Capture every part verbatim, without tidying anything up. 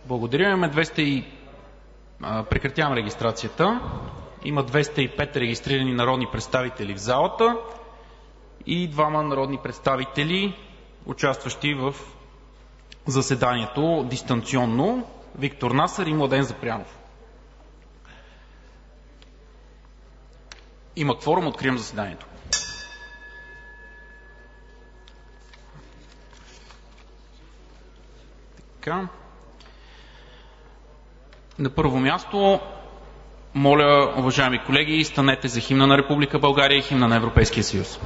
Благодаря. Имаме двеста и... Прекратявам регистрацията. Има двеста и пет регистрирани народни представители в залата и двама народни представители, участващи в заседанието дистанционно – Виктор Насър и Младен Запрянов. Има кворум, откривам заседанието. Така. На първо място, моля, уважаеми колеги, станете за химна на Република България и химна на Европейския съюз.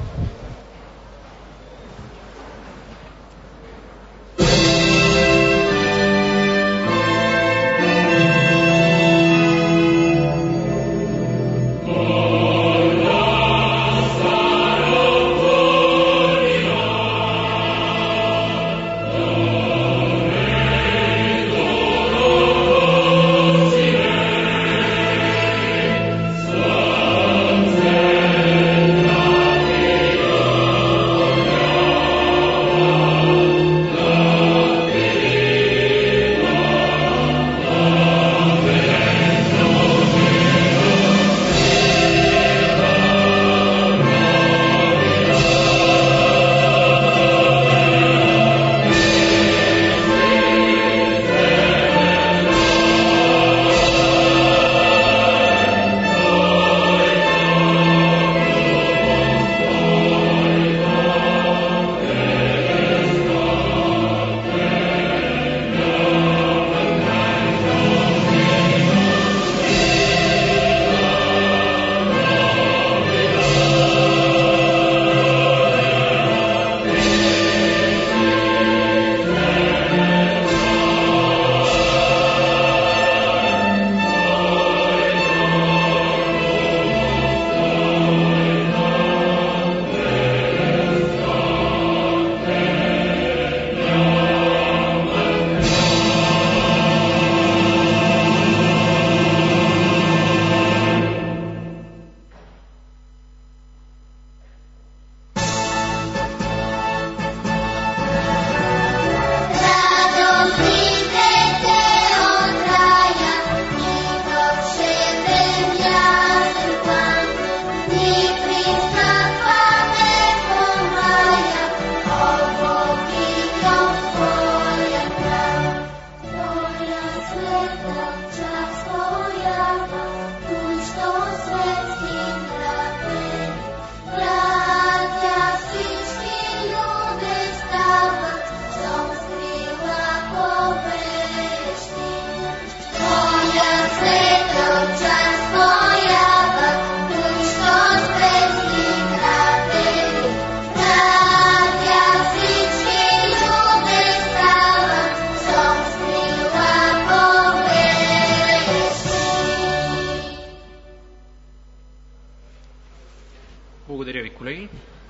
Благодаря ви, колеги.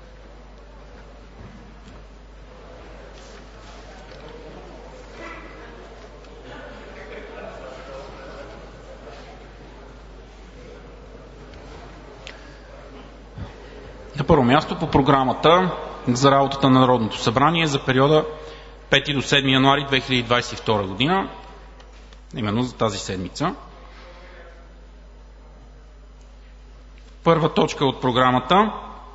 На първо място по програмата за работата на Народното събрание за периода пети до седми януари две хиляди двадесет и втора година, именно за тази седмица. Първа точка от програмата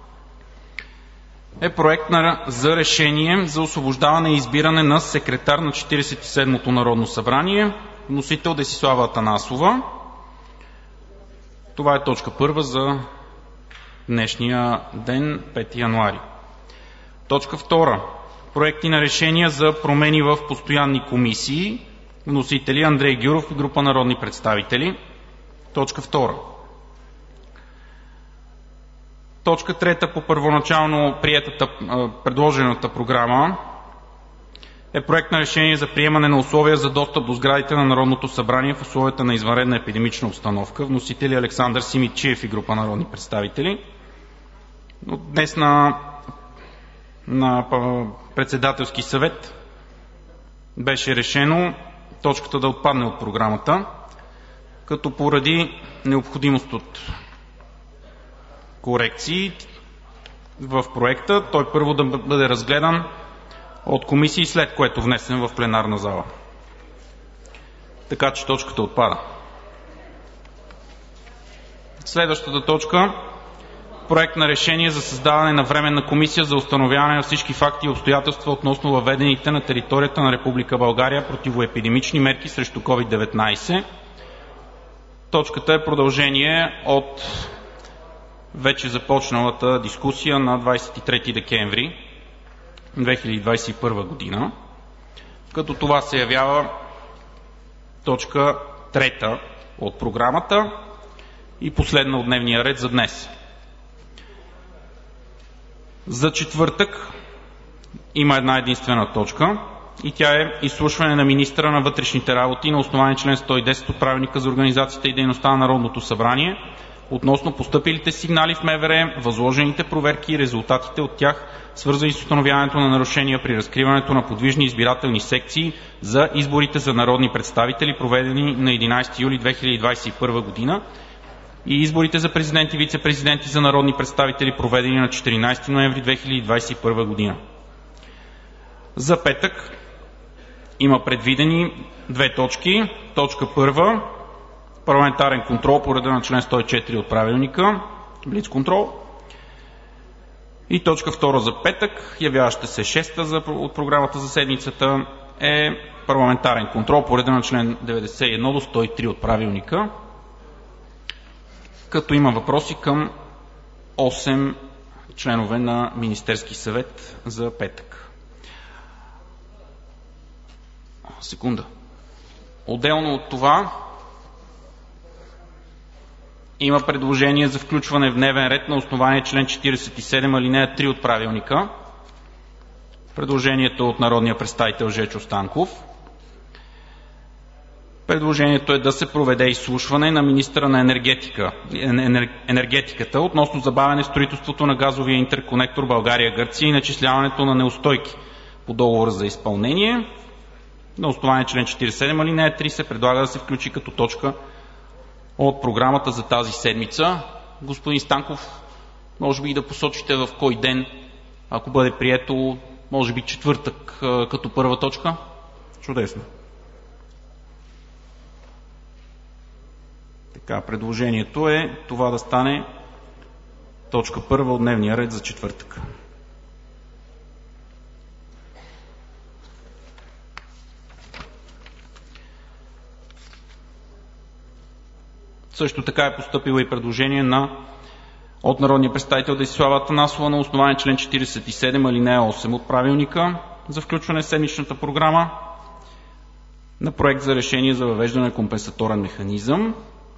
е проект за решение за освобождаване и избиране на секретар на четиридесет и седмото Народно събрание. Вносител Десислава Атанасова. Това е точка първа за днешния ден, пети януари. Точка втора. Проекти на решения за промени в постоянни комисии. Вносители Андрей Гюров и група народни представители. Точка втора. Точка трета по първоначално приетата, предложената програма е проект на решение за приемане на условия за достъп до сградите на Народното събрание в условията на извънредна епидемична обстановка. Вносители Александър Симидчиев и група народни представители. Но днес на, на председателски съвет беше решено точката да отпадне от програмата, като поради необходимост от корекции в проекта той първо да бъде разгледан от комисии, след което внесен в пленарна зала. така че точката отпада. Следващата точка – Проект на решение за създаване на Временна комисия за установяване на всички факти и обстоятелства относно въведените на територията на Република България противоепидемични мерки срещу ковид деветнайсет. Точката е продължение от вече започналата дискусия на двадесет и трети декември две хиляди двадесет и първа година, като това се явява точка трета от програмата и последна от дневния ред за днес. За четвъртък има една единствена точка и тя е изслушване на министъра на вътрешните работи на основание член сто и десет от Правилника за организацията и дейността на Народното събрание относно постъпилите сигнали в МВР, възложените проверки и резултатите от тях, свързани с установяването на нарушения при разкриването на подвижни избирателни секции за изборите за народни представители, проведени на единадесети юли две хиляди двадесет и първа година, и изборите за президент и вицепрезиденти за народни представители, проведени на четиринадесети ноември две хиляди двадесет и първа година. За петък има предвидени две точки. Точка първа – парламентарен контрол по реда на член сто и четири от Правилника, блицконтрол. И точка втора за петък, явяваща се шеста от програмата за седмицата, е парламентарен контрол по реда на член деветдесет и едно до сто и три от Правилника, като има въпроси към осем членове на Министерски съвет за петък. Секунда. Отделно от това има предложение за включване в дневен ред на основание член четиридесет и седем алинея три от Правилника. Предложението е от народния представител Жечо Станков. Предложението е да се проведе изслушване на министъра на енергетика, енергетиката относно забавяне строителството на газовия интерконектор България – Гърция и начисляването на неустойки по договора за изпълнение. На основание член четиридесет и седем алинея три се предлага да се включи като точка от програмата за тази седмица. Господин Станков, може би и да посочите в кой ден, ако бъде прието, може би четвъртък като първа точка? Чудесно. Така, предложението е това да стане точка първа от дневния ред за четвъртък. Също така е постъпило и предложение на, от народния представител Десислава Атанасова на основание член четиридесет и седем алинея осем от Правилника за включване в седмичната програма на проект за решение за въвеждане на компенсаторен механизъм.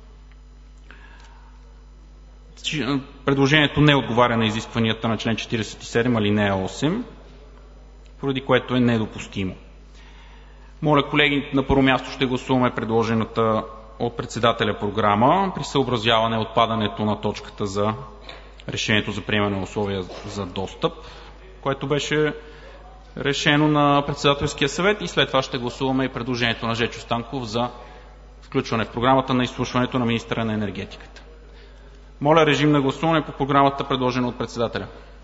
Предложението не отговаря на изискванията на член четиридесет и седем алинея осем, поради което е недопустимо. Моля, колеги, на първо място ще гласуваме предложената от председателя програма при съобразяване отпадането на точката за решението за приемане на условия за достъп, което беше решено на Председателския съвет, и след това ще гласуваме и предложението на Жечо Станков за включване в програмата на изслушването на министъра на енергетиката. Моля, режим на гласуване по програмата, предложена от председателя.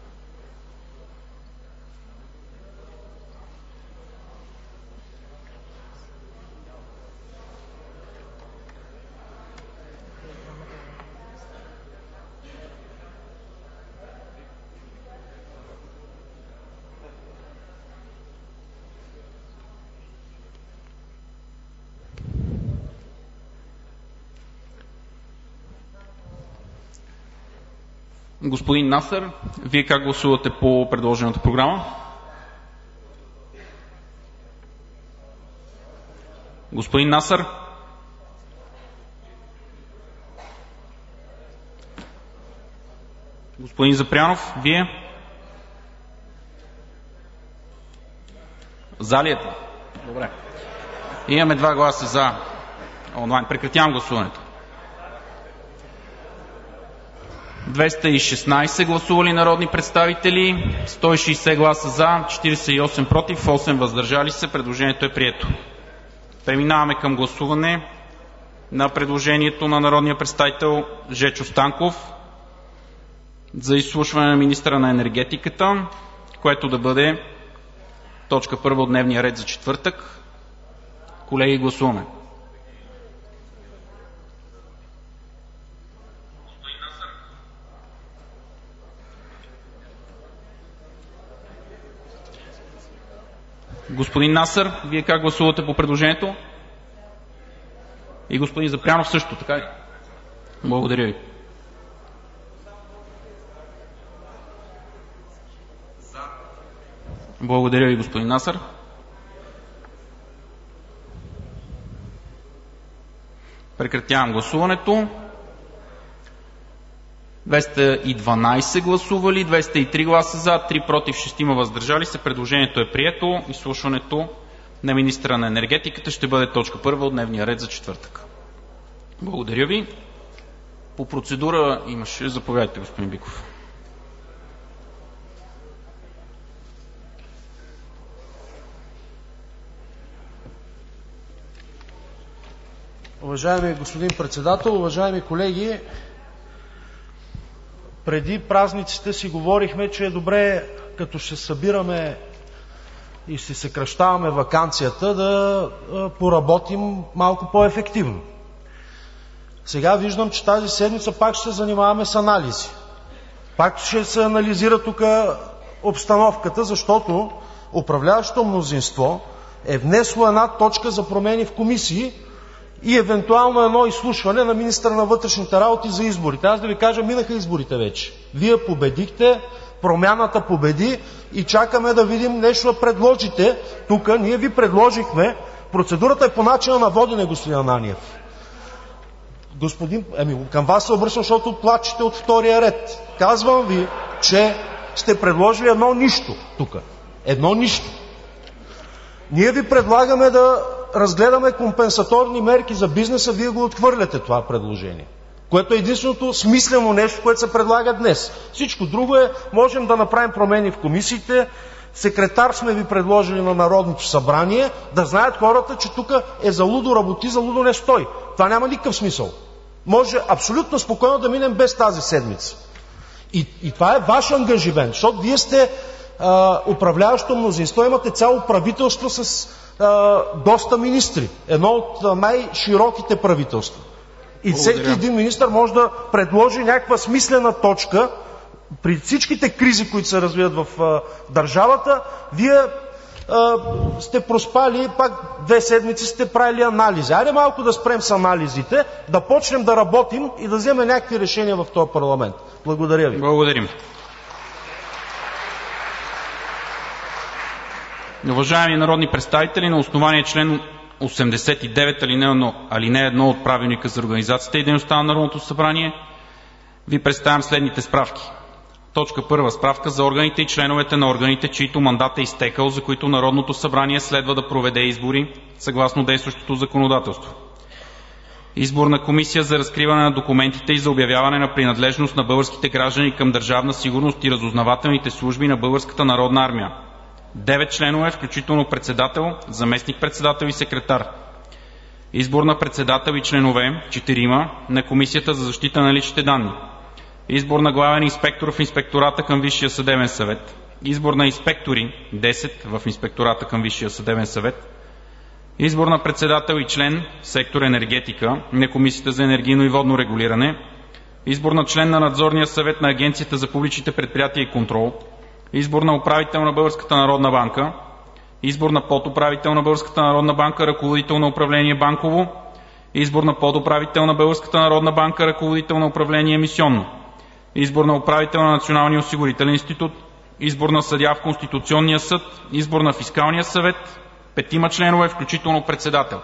Господин Насър, Вие как гласувате по предложената програма? Господин Насър? Господин Запрянов, Вие? За ли е това? Добре. Имаме два гласа за онлайн. Прекратявам гласуването. двеста и шестнадесет гласували народни представители, сто и шестдесет гласа за, четиридесет и осем против, осем въздържали се. Предложението е прието. Преминаваме към гласуване на предложението на народния представител Жечо Станков за изслушване на министъра на енергетиката, което да бъде точка първа от дневния ред за четвъртък. Колеги, гласуваме. Господин Насър, Вие как гласувате по предложението? И господин Запрянов също, така ли? Благодаря Ви. Благодаря Ви, господин Насър. Прекратявам гласуването. двеста и дванадесет гласували, двеста и три гласа за, три против, шест въздържали се. Предложението е прието. Изслушването на министъра на енергетиката ще бъде точка първа от дневния ред за четвъртък. Благодаря Ви. По процедура имаше. Заповядайте, господин Биков. Уважаеми господин Председател, уважаеми колеги! Преди празниците си говорихме, че е добре, като ще събираме и си съкращаваме ваканцията, да поработим малко по-ефективно. Сега виждам, че тази седмица пак ще се занимаваме с анализи. Пак ще се анализира тук обстановката, защото управляващото мнозинство е внесло една точка за промени в комисии и евентуално едно изслушване на министъра на вътрешните работи за изборите. Аз да Ви кажа, минаха изборите вече. Вие победихте, Промяната победи и чакаме да видим нещо да предложите. Тук ние Ви предложихме, процедурата е по начина на водене, господин Ананиев. Господин, еми, към Вас се обръщам, защото плачете от втория ред. Казвам Ви, че сте предложили едно нищо тук. Едно нищо. Ние Ви предлагаме да разгледаме компенсаторни мерки за бизнеса, Вие го отхвърляте това предложение, което е единственото смислено нещо, което се предлага днес. Всичко друго е, можем да направим промени в комисиите, секретар сме Ви предложили на Народното събрание, да знаят хората, че тук е залудо работи, залудо не стой. Това няма никакъв смисъл. Може абсолютно спокойно да минем без тази седмица. И, и това е ваш ангажимент, защото Вие сте а, управляващо мнозинство, имате цяло правителство с а, доста министри. Едно от а, най-широките правителства. И Благодаря. Всеки един министър може да предложи някаква смислена точка при всичките кризи, които се развиват в а, държавата. Вие а, сте проспали, пак две седмици сте правили анализи. Айде малко да спрем с анализите, да почнем да работим и да вземем някакви решения в този парламент. Благодаря Ви. Благодарим. Уважаеми народни представители, на основание член осемдесет и девет алинея едно от Правилника за организацията и дейността на Народното събрание Ви представям следните справки. Точка първа. Справка за органите и членовете на органите, чието мандат е изтекъл, за които Народното събрание следва да проведе избори съгласно действащото законодателство. Избор на комисия за разкриване на документите и за обявяване на принадлежност на българските граждани към Държавна сигурност и разузнавателните служби на Българската народна армия. девет членове, включително председател, заместник-председател и секретар. Избор на председател и членове – четирима, на Комисията за защита на личните данни. Избор на главен инспектор в Инспектората към Висшия съдебен съвет. Избор на инспектори – десет, в Инспектората към Висшия съдебен съвет. Избор на председател и член в сектор енергетика на Комисията за енергийно и водно регулиране. Избор на член на Надзорния съвет на Агенцията за публичните предприятия и контрол. Избор на управител на Българската народна банка. Избор на подуправител на Българската народна банка, ръководител на управление банково. Избор на подуправител на Българската народна банка, ръководител на управление емисионно. Избор на управител на Националния осигурителен институт. Избор на съдия в Конституционния съд. Избор на Фискалния съвет. Петима членове, включително председател.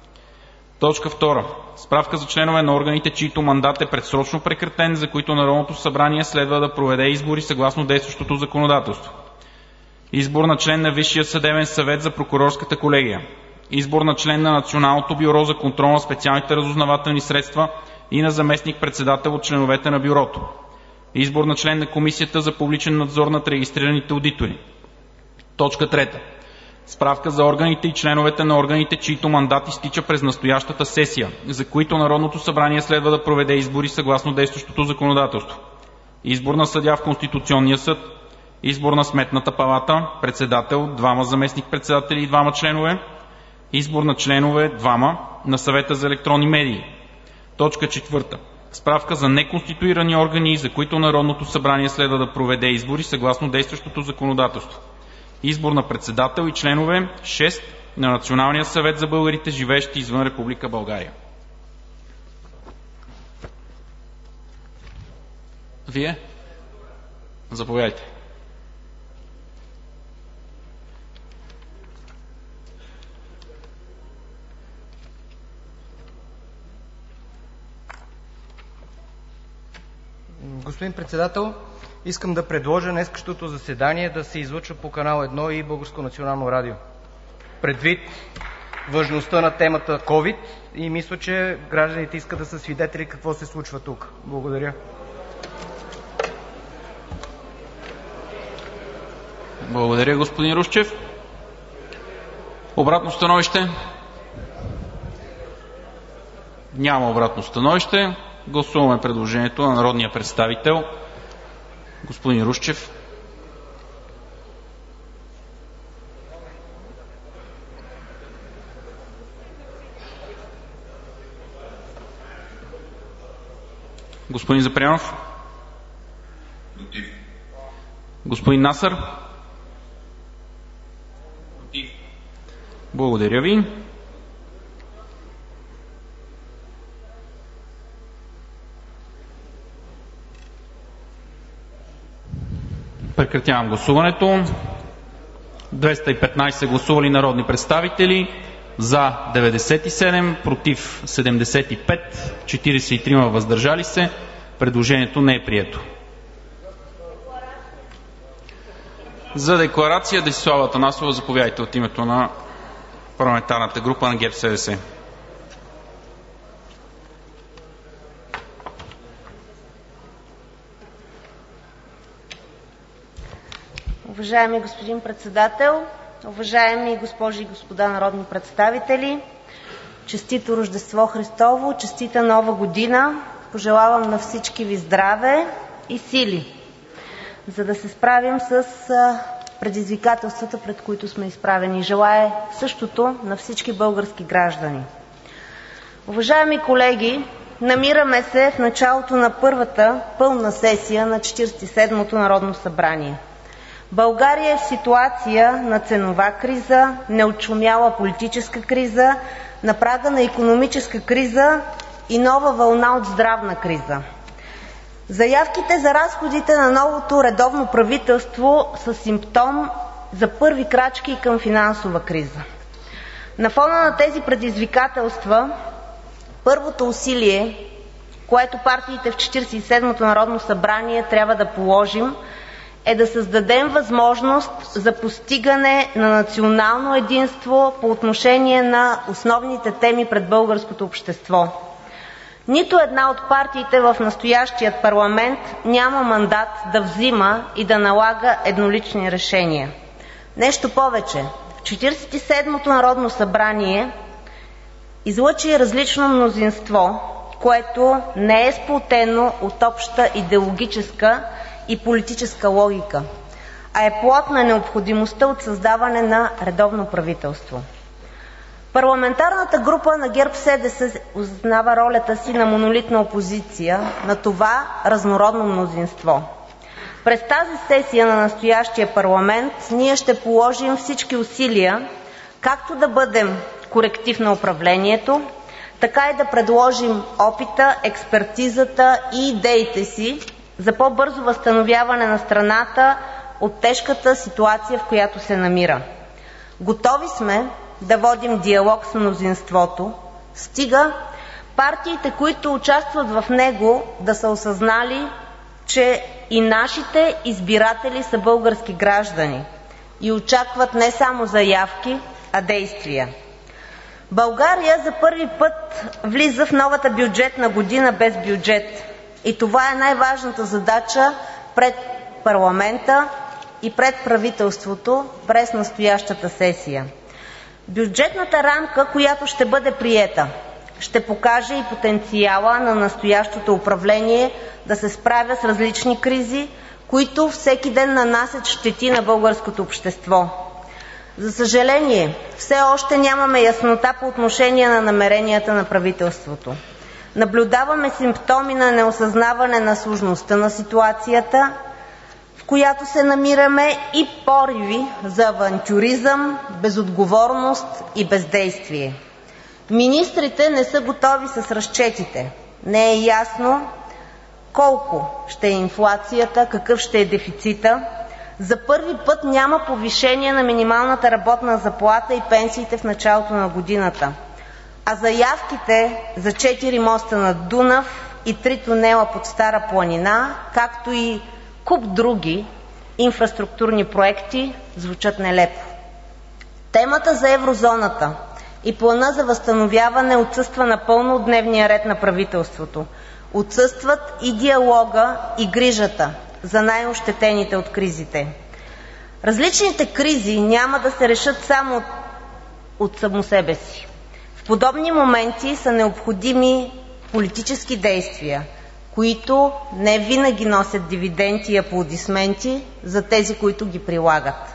Точка втора. Справка за членове на органите, чието мандат е предсрочно прекратен, за които Народното събрание следва да проведе избори съгласно действащото законодателство. Избор на член на Висшия съдебен съвет за прокурорската колегия. Избор на член на Националното бюро за контрол на специалните разузнавателни средства и на заместник-председател от членовете на бюрото. Избор на член на Комисията за публичен надзор над регистрираните одитори. Точка трета. Справка за органите и членовете на органите, чието мандат изтича през настоящата сесия, за които Народното събрание следва да проведе избори съгласно действащото законодателство. Избор на съдия в Конституционния съд. Избор на Сметната палата, председател, двама заместник-председатели и двама членове. Избор на членове, двама, на Съвета за електронни медии. Точка четвърта. Справка за неконституирани органи, за които Народното събрание следва да проведе избори съгласно действащото законодателство. Избор на председател и членове. шест. На Националния съвет за българите, живеещи извън Република България. Вие? Заповядайте. Господин председател, искам да предложа днешното заседание да се излъчва по Канал едно и Българско национално радио. Предвид важността на темата ковид и мисля, че гражданите искат да са свидетели какво се случва тук. Благодаря. Благодаря, господин Русчев. Обратно становище? Няма обратно становище. Гласуваме предложението на народния представител господин Русчев. Господин Запрянов? Против. Господин Насър? Против. Благодаря ви. Прекратявам гласуването. двеста и петнадесет гласували народни представители, за деветдесет и седем, против седемдесет и пет, четиридесет и три въздържали се. Предложението не е прието. За декларация Десислава Атанасова, заповядайте от името на парламентарната група на ГЕРБ-СДС. Уважаеми господин Председател, уважаеми госпожи и господа народни представители, честито Рождество Христово, честита Нова година! Пожелавам на всички ви здраве и сили, за да се справим с предизвикателствата, пред които сме изправени. Желая същото на всички български граждани. Уважаеми колеги, намираме се в началото на първата пълна сесия на Четиридесет и седмото Народно събрание. България е в ситуация на ценова криза, неотшумяла политическа криза, на прага на икономическа криза и нова вълна от здравна криза. Заявките за разходите на новото редовно правителство са симптом за първи крачки към финансова криза. На фона на тези предизвикателства първото усилие, което партиите в Четиридесет и седмото Народно събрание трябва да положим, е да създадем възможност за постигане на национално единство по отношение на основните теми пред българското общество. Нито една от партиите в настоящия парламент няма мандат да взима и да налага еднолични решения. Нещо повече, в Четиридесет и седмото Народно събрание излъчи различно мнозинство, което не е сплотено от обща идеологическа и политическа логика, а е плод на необходимостта от създаване на редовно правителство. Парламентарната група на ГЕРБ-СДС осъзнава ролята си на монолитна опозиция на това разнородно мнозинство. През тази сесия на настоящия парламент ние ще положим всички усилия както да бъдем коректив на управлението, така и да предложим опита, експертизата и идеите си за по-бързо възстановяване на страната от тежката ситуация, в която се намира. Готови сме да водим диалог с мнозинството, стига партиите, които участват в него, да са осъзнали, че и нашите избиратели са български граждани и очакват не само заявки, а действия. България за първи път влиза в новата бюджетна година без бюджет. И това е най-важната задача пред парламента и пред правителството през настоящата сесия. Бюджетната рамка, която ще бъде приета, ще покаже и потенциала на настоящото управление да се справя с различни кризи, които всеки ден нанасят щети на българското общество. За съжаление, все още нямаме яснота по отношение на намеренията на правителството. Наблюдаваме симптоми на неосъзнаване на сложността на ситуацията, в която се намираме, и пориви за авантюризъм, безотговорност и бездействие. Министрите не са готови с разчетите. Не е ясно колко ще е инфлацията, какъв ще е дефицита. За първи път няма повишение на минималната работна заплата и пенсиите в началото на годината. А заявките за четири моста над Дунав и три тунела под Стара планина, както и куп други инфраструктурни проекти, звучат нелепо. Темата за еврозоната и плана за възстановяване отсъства напълно от дневния ред на правителството. Отсъстват и диалога, и грижата за най-ощетените от кризите. Различните кризи няма да се решат само от, от само себе си. В подобни моменти са необходими политически действия, които не винаги носят дивиденти и аплодисменти за тези, които ги прилагат.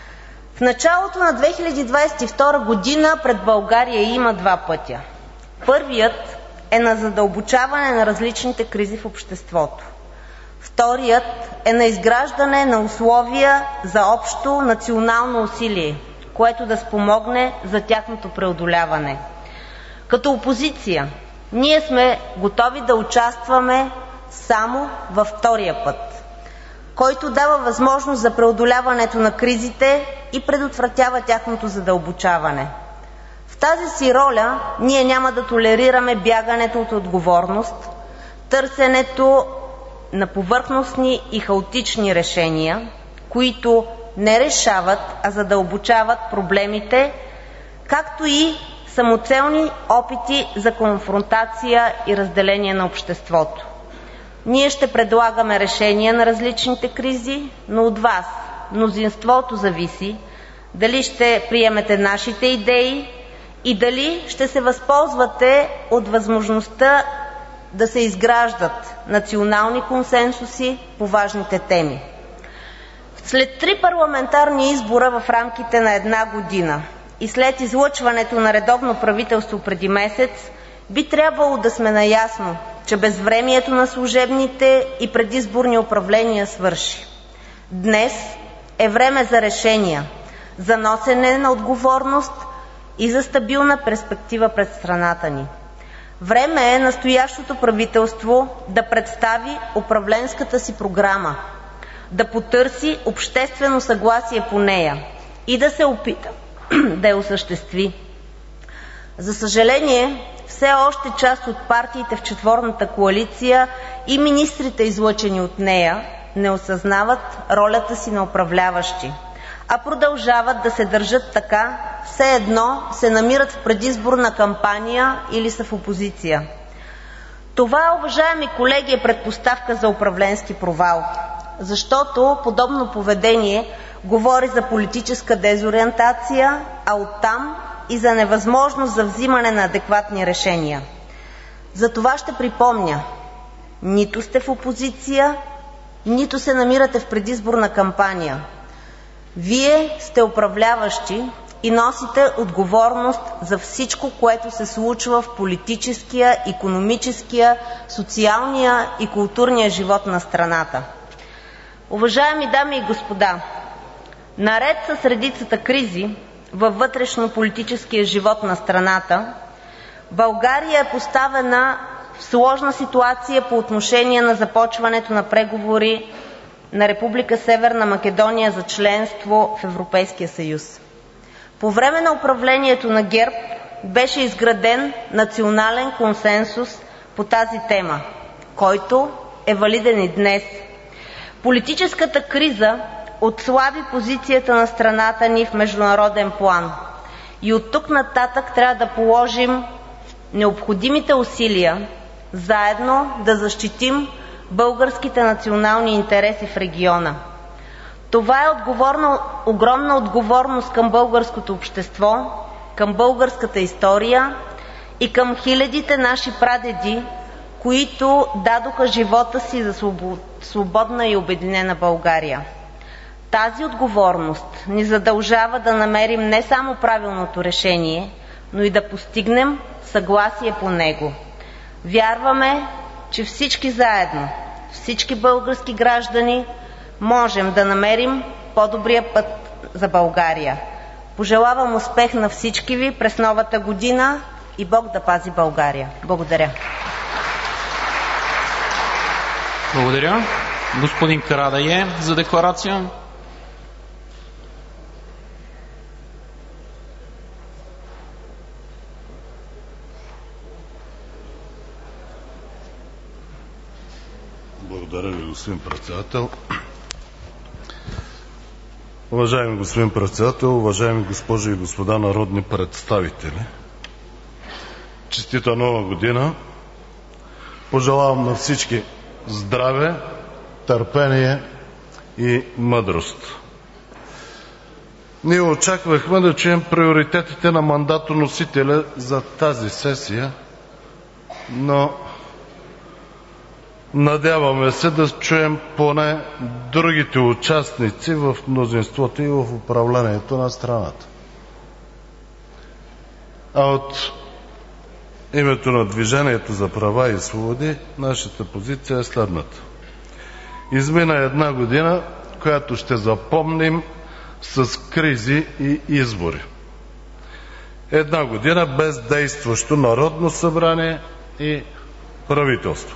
В началото на две хиляди двадесет и втора година пред България има два пътя. Първият е на задълбочаване на различните кризи в обществото. Вторият е на изграждане на условия за общо национално усилие, което да спомогне за тяхното преодоляване. Като опозиция ние сме готови да участваме само във втория път, който дава възможност за преодоляването на кризите и предотвратява тяхното задълбочаване. В тази си роля ние няма да толерираме бягането от отговорност, търсенето на повърхностни и хаотични решения, които не решават, а задълбочават проблемите, както и самоцелни опити за конфронтация и разделение на обществото. Ние ще предлагаме решения на различните кризи, но от вас, мнозинството, зависи дали ще приемете нашите идеи и дали ще се възползвате от възможността да се изграждат национални консенсуси по важните теми. След три парламентарни избора в рамките на една година и след излъчването на редовно правителство преди месец, би трябвало да сме наясно, че безвремието на служебните и предизборни управления свърши. Днес е време за решения, за носене на отговорност и за стабилна перспектива пред страната ни. Време е настоящото правителство да представи управленската си програма, да потърси обществено съгласие по нея и да се опита да я осъществи. За съжаление, все още част от партиите в четворната коалиция и министрите, излъчени от нея, не осъзнават ролята си на управляващи, а продължават да се държат така, все едно се намират в предизборна кампания или са в опозиция. Това, уважаеми колеги, е предпоставка за управленски провал, защото подобно поведение говори за политическа дезориентация, а оттам и за невъзможност за взимане на адекватни решения. Затова ще припомня: нито сте в опозиция, нито се намирате в предизборна кампания. Вие сте управляващи и носите отговорност за всичко, което се случва в политическия, икономическия, социалния и културния живот на страната. Уважаеми дами и господа, наред с редицата кризи във вътрешно-политическия живот на страната, България е поставена в сложна ситуация по отношение на започването на преговори на Република Северна Македония за членство в Европейския съюз. По време на управлението на ГЕРБ беше изграден национален консенсус по тази тема, който е валиден и днес. Политическата криза отслаби позицията на страната ни в международен план и оттук нататък трябва да положим необходимите усилия заедно да защитим българските национални интереси в региона. Това е отговорна, огромна отговорност към българското общество, към българската история и към хилядите наши прадеди, които дадоха живота си за свободна и обединена България. Тази отговорност ни задължава да намерим не само правилното решение, но и да постигнем съгласие по него. Вярваме, че всички заедно, всички български граждани можем да намерим по-добрия път за България. Пожелавам успех на всички Ви през новата година и Бог да пази България. Благодаря. Благодаря. Господин Карадайъ за декларация. Благодаря Ви, господин председател. Уважаеми господин председател, уважаеми госпожи и господа народни представители! Честита нова година! Пожелавам на всички здраве, търпение и мъдрост. Ние очаквахме да чуем приоритетите на мандатоносителя за тази сесия, но надяваме се да чуем поне другите участници в мнозинството и в управлението на страната. А от името на Движението за права и свободи нашата позиция е следната. Измина една година, която ще запомним с кризи и избори. Една година без действащо Народно събрание и правителство.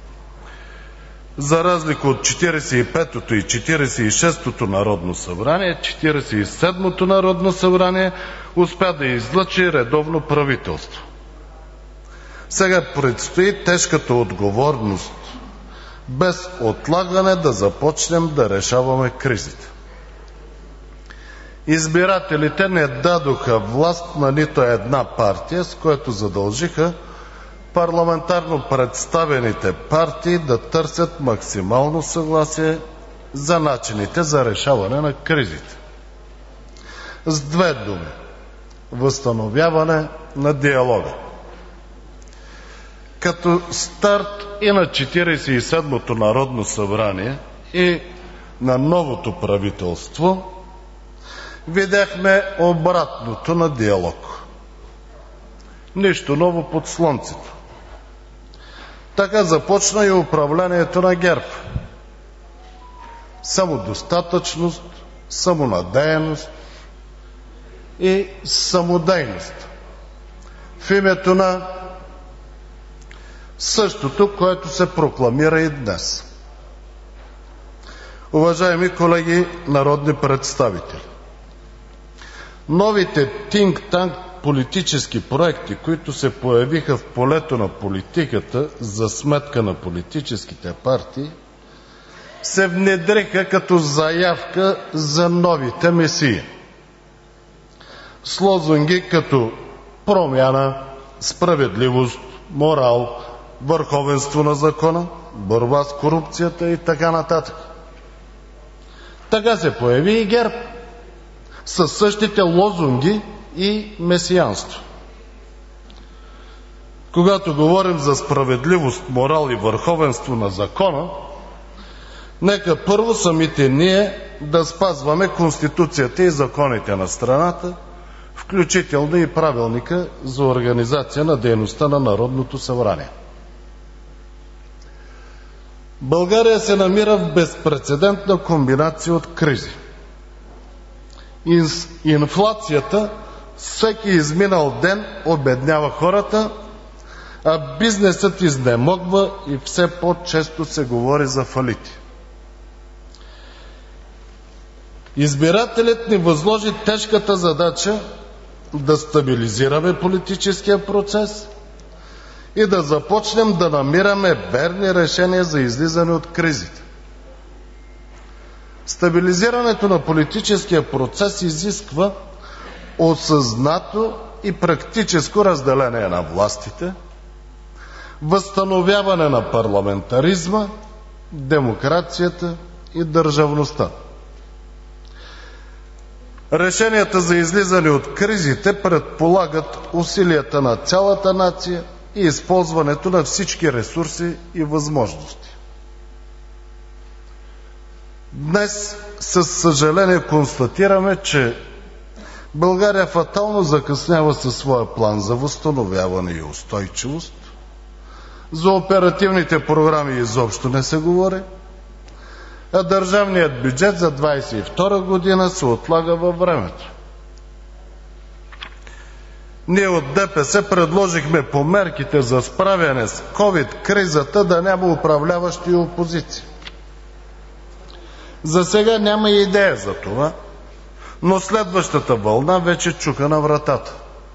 За разлика от четиридесет и петото и четиридесет и шестото Народно събрание, четиридесет и седмото Народно събрание успя да излъчи редовно правителство. Сега предстои тежката отговорност без отлагане да започнем да решаваме кризите. Избирателите не дадоха власт на нито една партия, с което задължиха парламентарно представените партии да търсят максимално съгласие за начините за решаване на кризите. С две думи – възстановяване на диалога. Като старт и на четиридесет и седмото Народно събрание и на новото правителство видяхме обратното на диалог. Нищо ново под слънцето. Така започна и управлението на ГЕРБ. Самодостатъчност, самонадеяност и самодейност. В името на същото, което се прокламира и днес. Уважаеми колеги народни представители, новите think-tank политически проекти, които се появиха в полето на политиката за сметка на политическите партии, се внедриха като заявка за новите месии. С лозунги като промяна, справедливост, морал, върховенство на закона, борба с корупцията и така нататък. Така се появи и ГЕРБ със същите лозунги и месиянство. Когато говорим за справедливост, морал и върховенство на закона, нека първо самите ние да спазваме Конституцията и законите на страната, включително и Правилника за организация на дейността на Народното събрание. България се намира в безпрецедентна комбинация от кризи. Инфлацията всеки изминал ден обеднява хората, а бизнесът изнемогва и все по-често се говори за фалити. Избирателят ни възложи тежката задача да стабилизираме политическия процес и да започнем да намираме верни решения за излизане от кризите. Стабилизирането на политическия процес изисква осъзнато и практическо разделение на властите, възстановяване на парламентаризма, демокрацията и държавността. Решенията за излизане от кризите предполагат усилията на цялата нация и използването на всички ресурси и възможности. Днес със съжаление констатираме, че България фатално закъснява със своя план за възстановяване и устойчивост. За оперативните програми изобщо не се говори. а държавният бюджет за двадесет и втора година се отлага във времето. Ние от ДПС предложихме по мерките за справяне с ковид кризата да няма управляващи и опозиция. За сега няма и идея за това, но следващата вълна вече чука на вратата.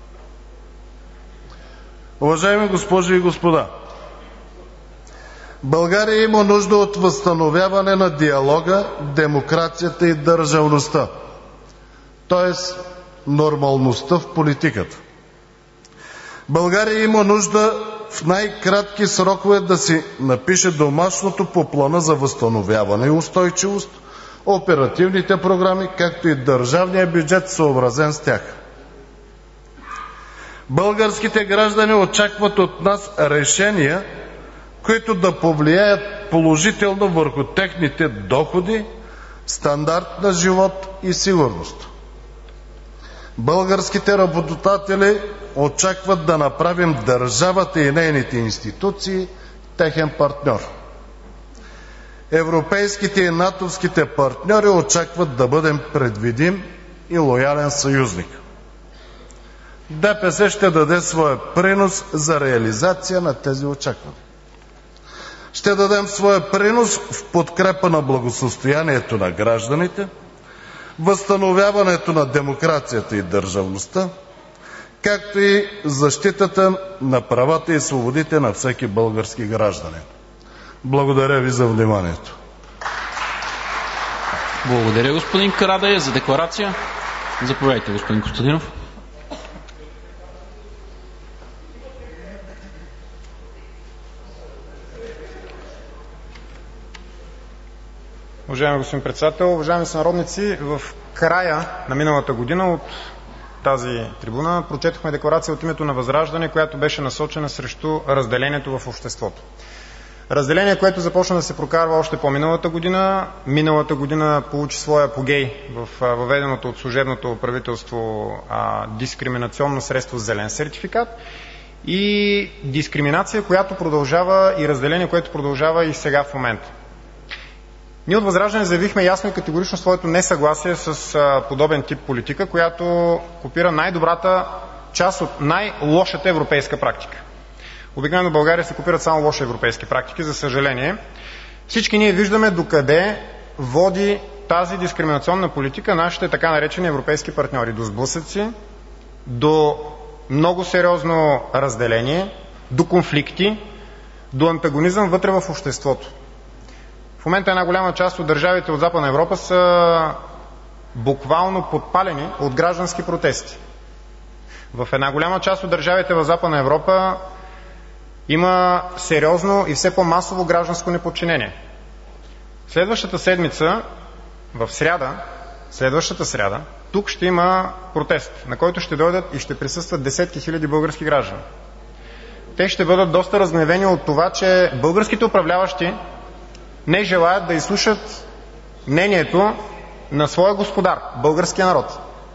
Уважаеми госпожи и господа, България има нужда от възстановяване на диалога, демокрацията и държавността, т.е. нормалността в политиката. България има нужда в най-кратки срокове да си напише домашното по плана за възстановяване и устойчивост, оперативните програми, както и държавния бюджет, съобразен с тях. Българските граждани очакват от нас решения, които да повлияят положително върху техните доходи, стандарт на живот и сигурност. Българските работодатели очакват да направим държавата и нейните институции техен партньор. Европейските и натовските партньори очакват да бъдем предвидим и лоялен съюзник. ДПС ще даде своя принос за реализация на тези очаквания. Ще дадем своя принос в подкрепа на благосъстоянието на гражданите, възстановяването на демокрацията и държавността, както и защитата на правата и свободите на всеки български гражданин. Благодаря ви за вниманието. Благодаря, господин Карадайъ. За декларация заповядайте, господин Костадинов. Уважаеми господин Председател, уважаеми сънародници, в края на миналата година от тази трибуна прочетохме декларация от името на ВЪЗРАЖДАНЕ, която беше насочена срещу разделението в обществото. Разделение, което започна да се прокарва още по-миналата година. Миналата година получи своя апогей в въведеното от служебното правителство а, дискриминационно средство зелен сертификат и дискриминация, която продължава, и разделение, което продължава и сега в момента. Ние от ВЪЗРАЖДАНЕ заявихме ясно и категорично своето несъгласие с а, подобен тип политика, която копира най-добрата част от най-лошата европейска практика. Обикновено в България се копират само лоши европейски практики, за съжаление. Всички ние виждаме докъде води тази дискриминационна политика нашите така наречени европейски партньори. До сблъсъци, до много сериозно разделение, до конфликти, до антагонизъм вътре в обществото. В момента една голяма част от държавите от Западна Европа са буквално подпалени от граждански протести. В една голяма част от държавите в Западна Европа има сериозно и все по-масово гражданско неподчинение. Следващата седмица, в сряда, следващата сряда, тук ще има протест, на който ще дойдат и ще присъстват десетки хиляди български граждани. Те ще бъдат доста разгневени от това, че българските управляващи не желаят да изслушат мнението на своя господар, българския народ.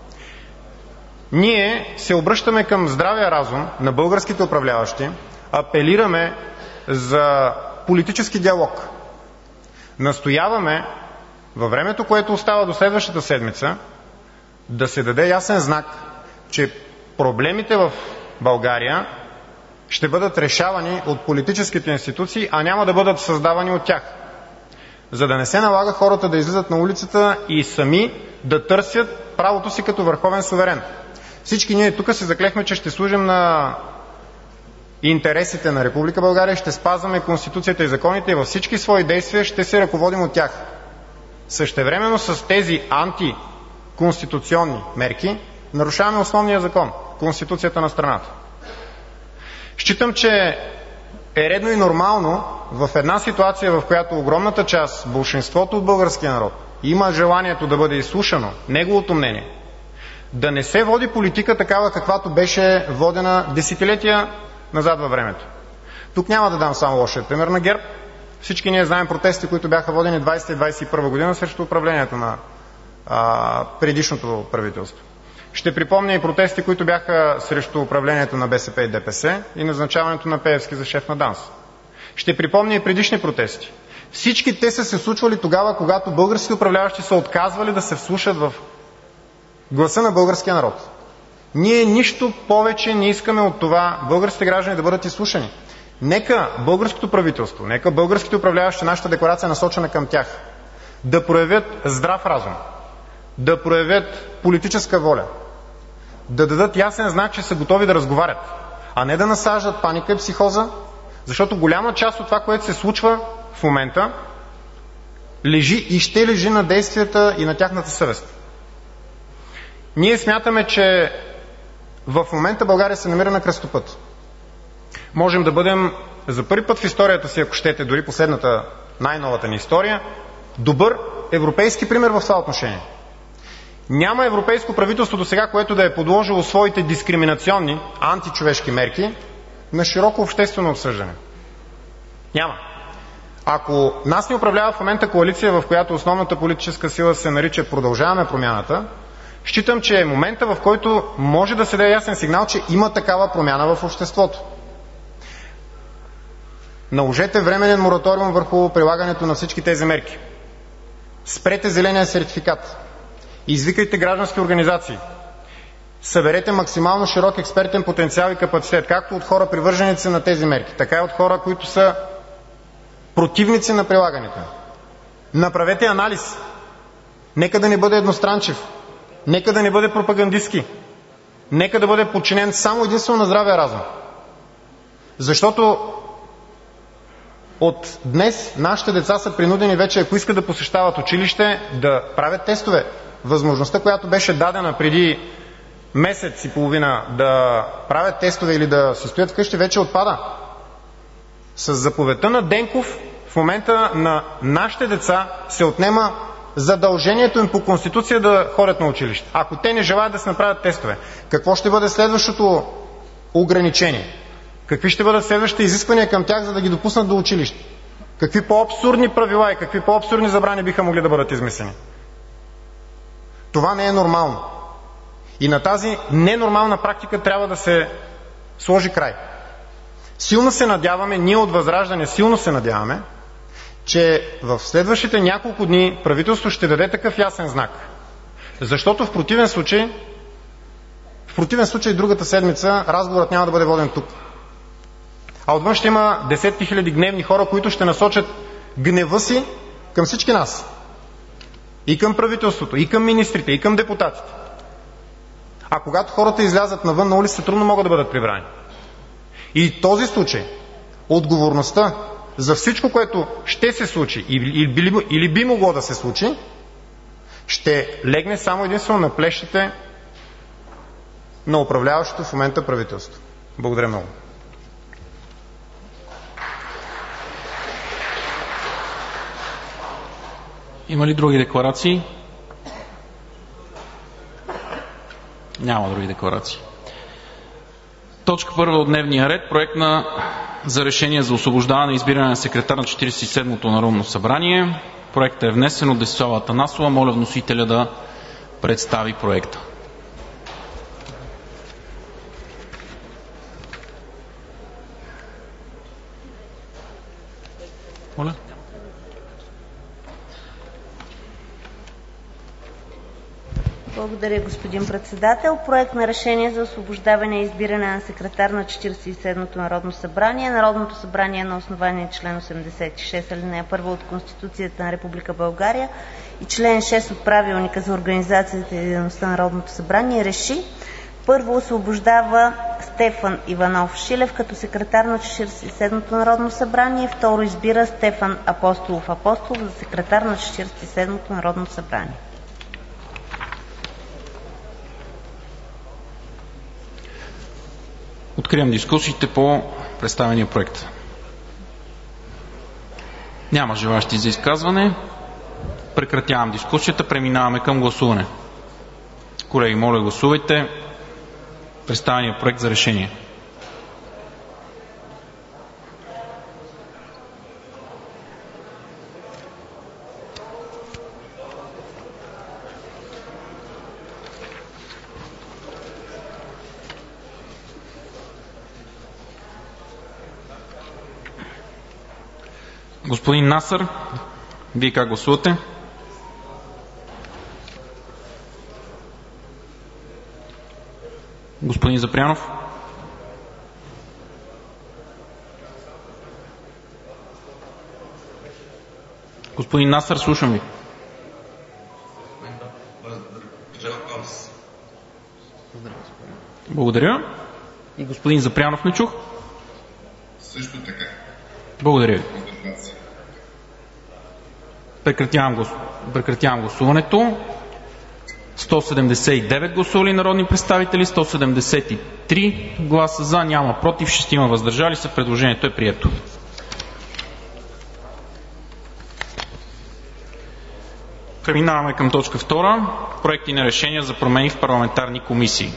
Ние се обръщаме към здравия разум на българските управляващи, апелираме за политически диалог. Настояваме във времето, което остава до следващата седмица, да се даде ясен знак, че проблемите в България ще бъдат решавани от политическите институции, а няма да бъдат създавани от тях. За да не се налага хората да излизат на улицата и сами да търсят правото си като върховен суверен. Всички ние тук се заклехме, че ще служим на интересите на Република България, ще спазваме Конституцията и законите и във всички свои действия ще се ръководим от тях. Същевременно с тези антиконституционни мерки нарушаваме основния закон – Конституцията на страната. Считам, че е редно и нормално в една ситуация, в която огромната част, болшинството от българския народ, има желанието да бъде изслушано неговото мнение, да не се води политика такава, каквато беше водена десетилетия назад във времето. Тук няма да дам само лошия пример на ГЕРБ. Всички ние знаем протести, които бяха водени двадесета и двадесет и първа година срещу управлението на а, предишното правителство. Ще припомня и протести, които бяха срещу управлението на БСП и ДПС и назначаването на Пеевски за шеф на ДАНС. Ще припомня и предишни протести. Всички те са се случвали тогава, когато българските управляващи са отказвали да се вслушат в гласа на българския народ. Ние нищо повече не искаме от това българските граждани да бъдат изслушани. Нека българското правителство, нека българските управляващи, нашата декларация е насочена към тях, да проявят здрав разум, да проявят политическа воля, да дадат ясен знак, че са готови да разговарят, а не да насаждат паника и психоза, защото голяма част от това, което се случва в момента, лежи и ще лежи на действията и на тяхната съвест. Ние смятаме, че в момента България се намира на кръстопът. Можем да бъдем за първи път в историята си, ако щете, дори последната, най-новата ни история, добър европейски пример в това отношение. Няма европейско правителство досега, което да е подложило своите дискриминационни, античовешки мерки на широко обществено обсъждане. Няма. Ако нас ни управлява в момента коалиция, в която основната политическа сила се нарича "Продължаваме промяната", считам, че е момента, в който може да се даде ясен сигнал, че има такава промяна в обществото. Наложете временен мораториум върху прилагането на всички тези мерки. Спрете зеления сертификат. Извикайте граждански организации. Съберете максимално широк експертен потенциал и капацитет, както от хора привърженици на тези мерки, така и от хора, които са противници на прилагането. Направете анализ. Нека да не бъде едностранчив. Нека да не бъде пропагандистки. Нека да бъде подчинен само единствено на здравия разум. Защото от днес нашите деца са принудени вече, ако искат да посещават училище, да правят тестове. Възможността, която беше дадена преди месец и половина да правят тестове или да си стоят вкъщи, вече отпада. С заповедта на Денков в момента на нашите деца се отнема задължението им по Конституция да ходят на училище, ако те не желаят да се направят тестове. Какво ще бъде следващото ограничение? Какви ще бъдат следващите изисквания към тях, за да ги допуснат до училище? Какви по-абсурдни правила и какви по-абсурдни забрани биха могли да бъдат измислени? Това не е нормално. И на тази ненормална практика трябва да се сложи край. Силно се надяваме, ние от ВЪЗРАЖДАНЕ силно се надяваме, че в следващите няколко дни правителството ще даде такъв ясен знак. Защото в противен случай, в противен случай другата седмица разговорът няма да бъде воден тук. А отвън ще има десетки хиляди гневни хора, които ще насочат гнева си към всички нас. И към правителството, и към министрите, и към депутатите. А когато хората излязат навън на улицата, трудно могат да бъдат прибрани. И в този случай отговорността за всичко, което ще се случи или, или би могло да се случи, ще легне само единствено на плещите на управляващото в момента правителство. Благодаря много. Има ли други декларации? Няма други декларации. Точка първа от дневния ред. Проект на за решение за освобождаване и избиране на секретар на Четиридесет и седмото Народно събрание. Проектът е внесен от Десислава Атанасова. Моля вносителя да представи проекта. Моля. Благодаря, господин Председател. Проект на решение за освобождаване и избиране на секретар на Четиридесет и седмото Народно събрание. Народното събрание на основание член осемдесет и шест алинея първа от Конституцията на Република България и член шест от Правилника за организацията и дейността на Народното събрание РЕШИ: Първо, освобождава Стефан Иванов Шилев като секретар на Четиридесет и седмото Народно събрание. Второ, избира Стефан Апостолов Апостолов за секретар на Четиридесет и седмото Народно събрание. Откривам дискусиите по представения проект. Няма желаещи за изказване. Прекратявам дискусията. Преминаваме към гласуване. Колеги, моля, гласувайте представения проект за решение. Господин Насър, Вие как гласувате? Господин Запрянов? Господин Насър, слушам Ви. Благодаря. И господин Запрянов не чух? Също така. Благодаря Ви. Прекратявам, глас... Прекратявам гласуването. сто седемдесет и девет гласували народни представители, сто седемдесет и три гласа за, няма против, шестима въздържали се. Предложението е прието. Преминаваме към точка втора. Проекти на решения за промени в парламентарни комисии.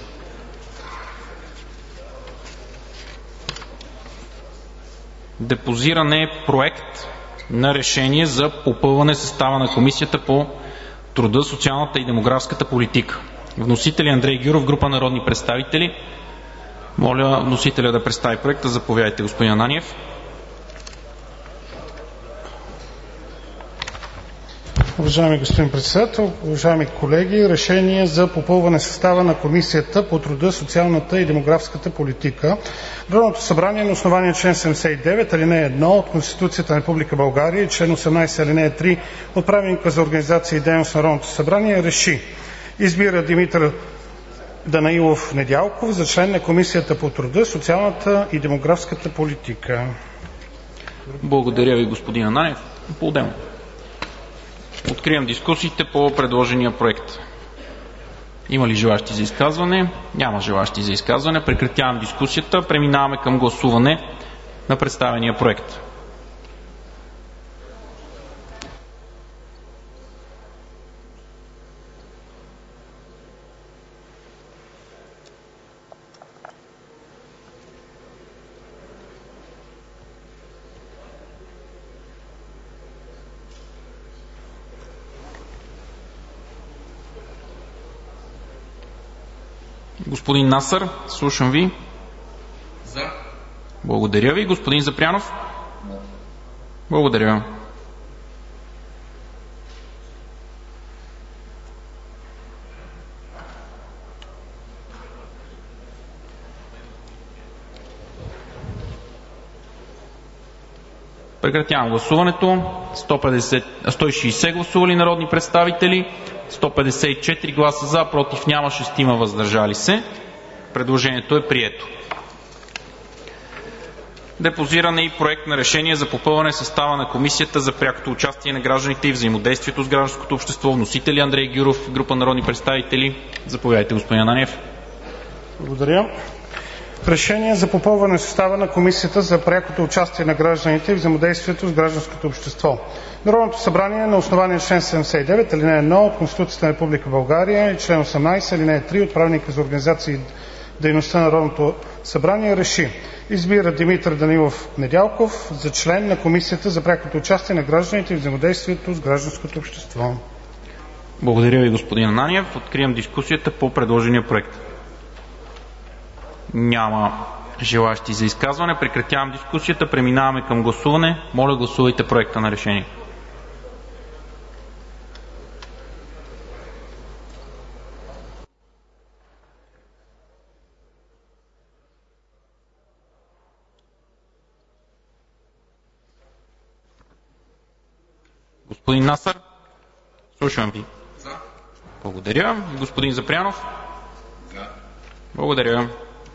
Депозиран е проект на решение за попълване състава на Комисията по труда, социалната и демографската политика. Вносители Андрей Гюров, група народни представители. Моля вносителя да представи проекта. Заповядайте, господин Ананиев. Уважаеми господин Председател, уважаеми колеги, решение за попълване състава на Комисията по труда, социалната и демографската политика. Народното събрание на основание член седемдесет и девет, алинея едно от Конституцията на Република България и член осемнадесет, алинея три от Правилника за организация и дейност на Народното събрание реши: избира Димитър Данаилов Недялков за член на Комисията по труда, социалната и демографската политика. Благодаря Ви, господин Ананиев. По-отделно. Откривам дискусиите по предложения проект. Има ли желаещи за изказване? Няма желаещи за изказване. Прекратявам дискусията. Преминаваме към гласуване на представения проект. Господин Насър, слушам Ви. За. Благодаря Ви. Господин Запрянов? Благодаря. Прекратявам гласуването. сто петдесет, сто и шейсет гласували народни представители, сто петдесет и четири гласа за, против няма, шестима въздържали се. Предложението е прието. Депозиран е и проект на решение за попълване състава на Комисията за прякото участие на гражданите и взаимодействието с гражданското общество. Вносители Андрей Гюров, група народни представители. Заповядайте, господин Ананиев. Благодаря. Решение за попълване състава на Комисията за прякото участие на гражданите и взаимодействието с гражданското общество. Народното събрание на основание член седемдесет и девет, алинея едно от Конституцията на Република България и член осемнадесет, алинея три от Правилника за организация и дейността на Народното събрание реши: избира Димитър Данаилов Недялков за член на Комисията за прякото участие на гражданите и взаимодействието с гражданското общество. Благодаря Ви, господин Ананиев. Откривам дискусията по предложения проект. Няма желаещи за изказване. Прекратявам дискусията. Преминаваме към гласуване. Моля, гласувайте проекта на решение. Господин Насър, слушам Ви. За. Благодаря. Господин Запрянов? За. Благодаря.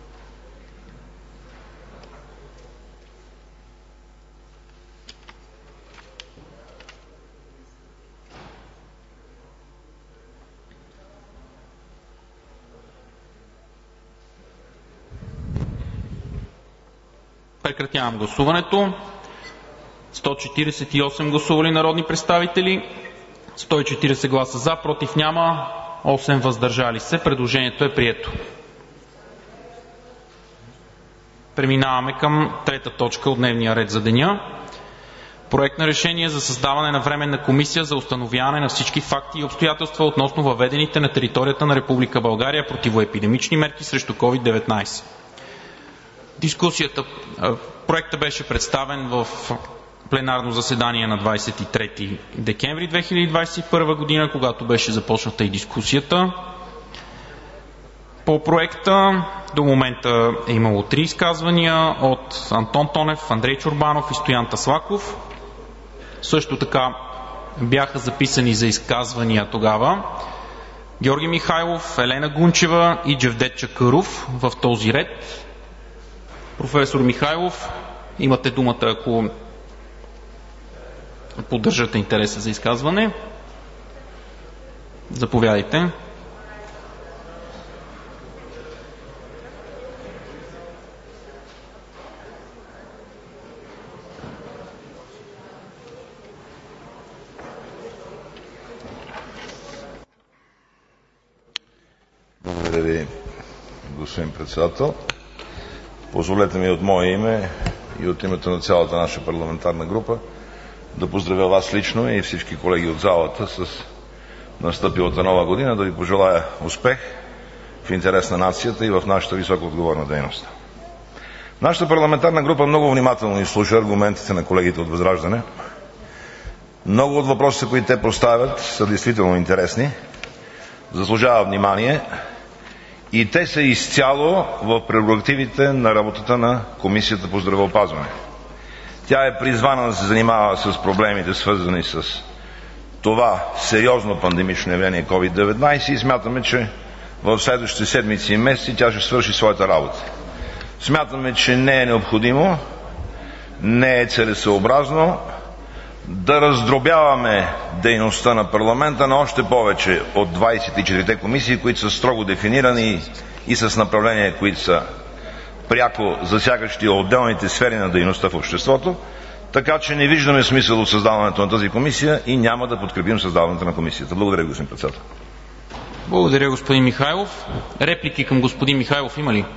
Прекратявам гласуването. сто четиридесет и осем гласували народни представители, сто и четиридесет гласа за, против няма, осем въздържали се. Предложението е прието. Преминаваме към трета точка от дневния ред за деня. Проект на решение за създаване на Временна комисия за установяване на всички факти и обстоятелства относно въведените на територията на Република България противоепидемични мерки срещу ковид деветнадесет. Дискусията, проектът беше представен в пленарно заседание на двадесет и трети декември две хиляди двадесет и първа година, когато беше започната и дискусията по проекта. До момента е имало три изказвания от Антон Тонев, Андрей Чорбанов и Стоян Таслаков. Също така бяха записани за изказвания тогава Георги Михайлов, Елена Гунчева и Джевдет Чакъров в този ред. Професор Михайлов, имате думата, ако поддържате интереса за изказване. Заповядайте. Благодаря ви, господин Председател. Позволете ми от мое име и от името на цялата наша парламентарна група да поздравя вас лично и всички колеги от залата с настъпилата нова година, да ви пожелая успех в интерес на нацията и в нашата високо отговорна дейност. Нашата парламентарна група много внимателно изслуша аргументите на колегите от ВЪЗРАЖДАНЕ. Много от въпросите, които те поставят, са действително интересни, заслужава внимание и те са изцяло в прерогативите на работата на Комисията по здравеопазване. Тя е призвана да се занимава с проблемите, свързани с това сериозно пандемично явление ковид деветнадесет и смятаме, че в следващите седмици и месеци тя ще свърши своята работа. Смятаме, че не е необходимо, не е целесъобразно да раздробяваме дейността на парламента на още повече от двадесет и четирите комисии, които са строго дефинирани и с направления, които са пряко засягащи отделните сфери на дейността в обществото, така че не виждаме смисъл от създаването на тази комисия и няма да подкрепим създаването на комисията. Благодаря, господин Председател. Благодаря, господин Михайлов. Реплики към господин Михайлов има ли?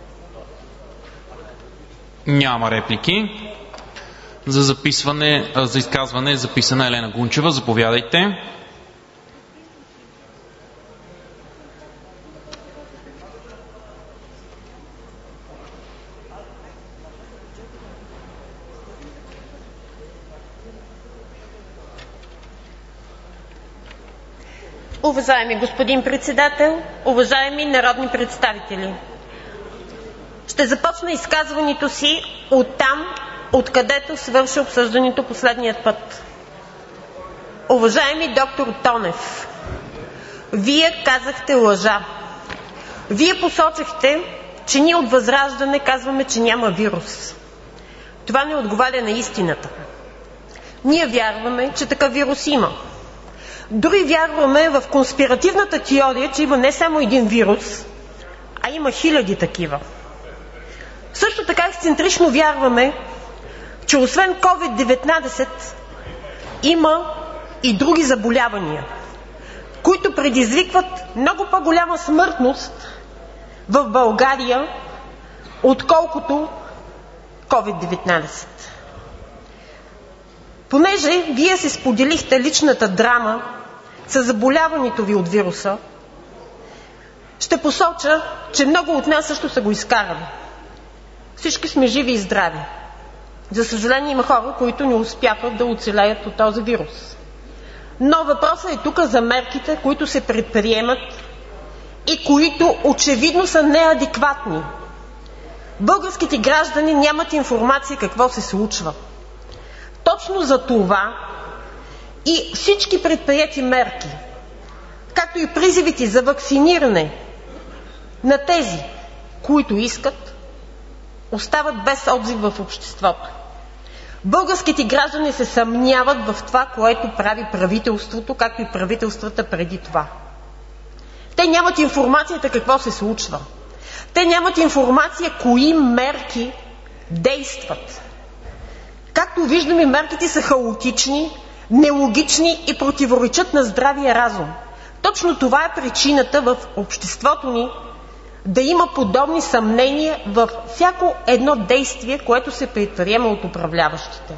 Няма реплики. За, записване, за изказване е записана Елена Гунчева. Заповядайте. Уважаеми господин Председател, уважаеми народни представители! Ще започна изказването си оттам, откъдето свърши обсъждането последният път. Уважаеми доктор Тонев, Вие казахте лъжа. Вие посочихте, че ние от ВЪЗРАЖДАНЕ казваме, че няма вирус. Това не отговаря на истината. Ние вярваме, че такъв вирус има. Дори вярваме в конспиративната теория, че има не само един вирус, а има хиляди такива. Също така ексцентрично вярваме, че освен ковид деветнадесет има и други заболявания, които предизвикват много по-голяма смъртност в България, отколкото ковид деветнадесет. Понеже Вие си споделихте личната драма с заболяването Ви от вируса, ще посоча, че много от нас също са го изкарали. Всички сме живи и здрави. За съжаление има хора, които не успяха да оцелеят от този вирус. Но въпросът е тук за мерките, които се предприемат и които очевидно са неадекватни. Българските граждани нямат информация какво се случва. Точно за това и всички предприети мерки, както и призивите за вакциниране на тези, които искат, остават без отзив в обществото. Българските граждани се съмняват в това, което прави правителството, както и правителствата преди това. Те нямат информацията какво се случва. Те нямат информация кои мерки действат. Както виждаме, мерките са хаотични, нелогични и противоречат на здравия разум. Точно това е причината в обществото ни да има подобни съмнения във всяко едно действие, което се предприема от управляващите.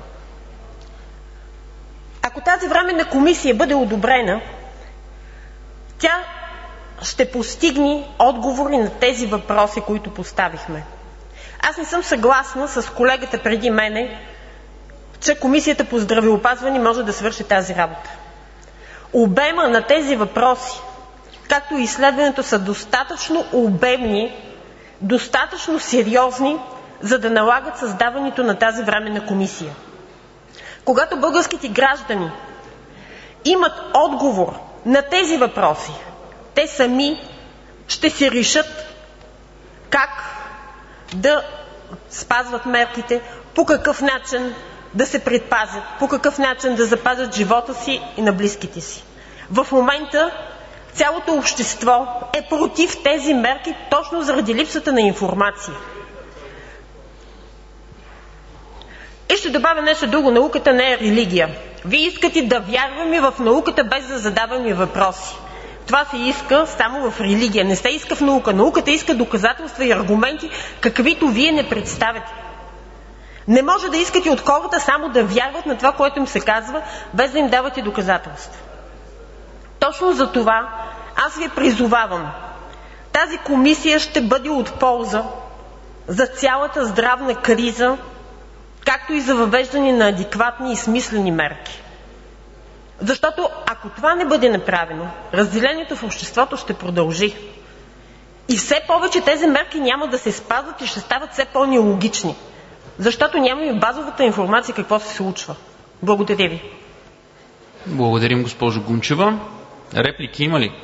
Ако тази временна комисия бъде одобрена, тя ще постигне отговори на тези въпроси, които поставихме. Аз не съм съгласна с колегата преди мене, че Комисията по здравеопазване може да свърши тази работа. Обема на тези въпроси, както и изследването, са достатъчно обемни, достатъчно сериозни, за да налагат създаването на тази временна комисия. Когато българските граждани имат отговор на тези въпроси, те сами ще се решат как да спазват мерките, по какъв начин да се предпазят, по какъв начин да запазят живота си и на близките си. В момента цялото общество е против тези мерки точно заради липсата на информация. И ще добавя нещо друго. Науката не е религия. Вие искате да вярваме в науката, без да задаваме въпроси. Това се иска само в религия. Не се иска в наука. Науката иска доказателства и аргументи, каквито вие не представяте. Не може да искате от хората само да вярват на това, което им се казва, без да им давате доказателства. Точно за това аз ви призовавам. Тази комисия ще бъде от полза за цялата здравна криза, както и за въвеждане на адекватни и смислени мерки. Защото ако това не бъде направено, разделението в обществото ще продължи. И все повече тези мерки няма да се спазват и ще стават все по-нелогични. Защото нямаме базовата информация какво се случва. Благодаря ви. Благодарим, госпожо Гунчева. Реплики има ли?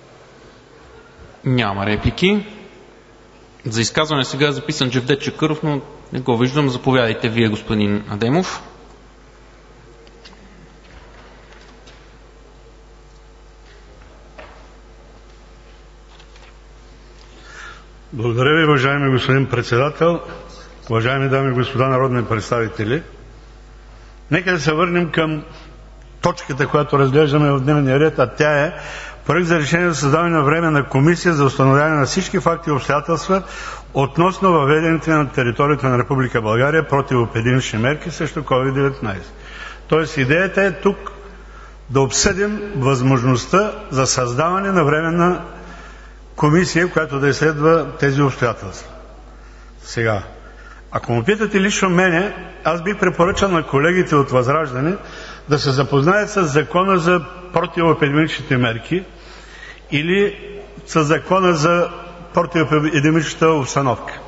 Няма реплики. За изказване сега е записан Джевдет Чакъров, но не го виждам. Заповядайте вие, господин Адемов. Благодаря ви, уважаеми господин Председател. Уважаеми дами и господа народни представители, нека да се върнем към точката, която разглеждаме в дневния ред, а тя е Проект за решение за създаване на временна комисия за установяване на всички факти и обстоятелства относно въведените на територията на Република България противоепидемични мерки срещу ковид деветнайсет. Тоест идеята е тук да обсъдим възможността за създаване на временна комисия, която да изследва тези обстоятелства. Сега, ако му питате лично мене, аз бих препоръчал на колегите от ВЪЗРАЖДАНЕ да се запознаят с Закона за противоепидемичните мерки или с Закона за противоепидемичната обстановка.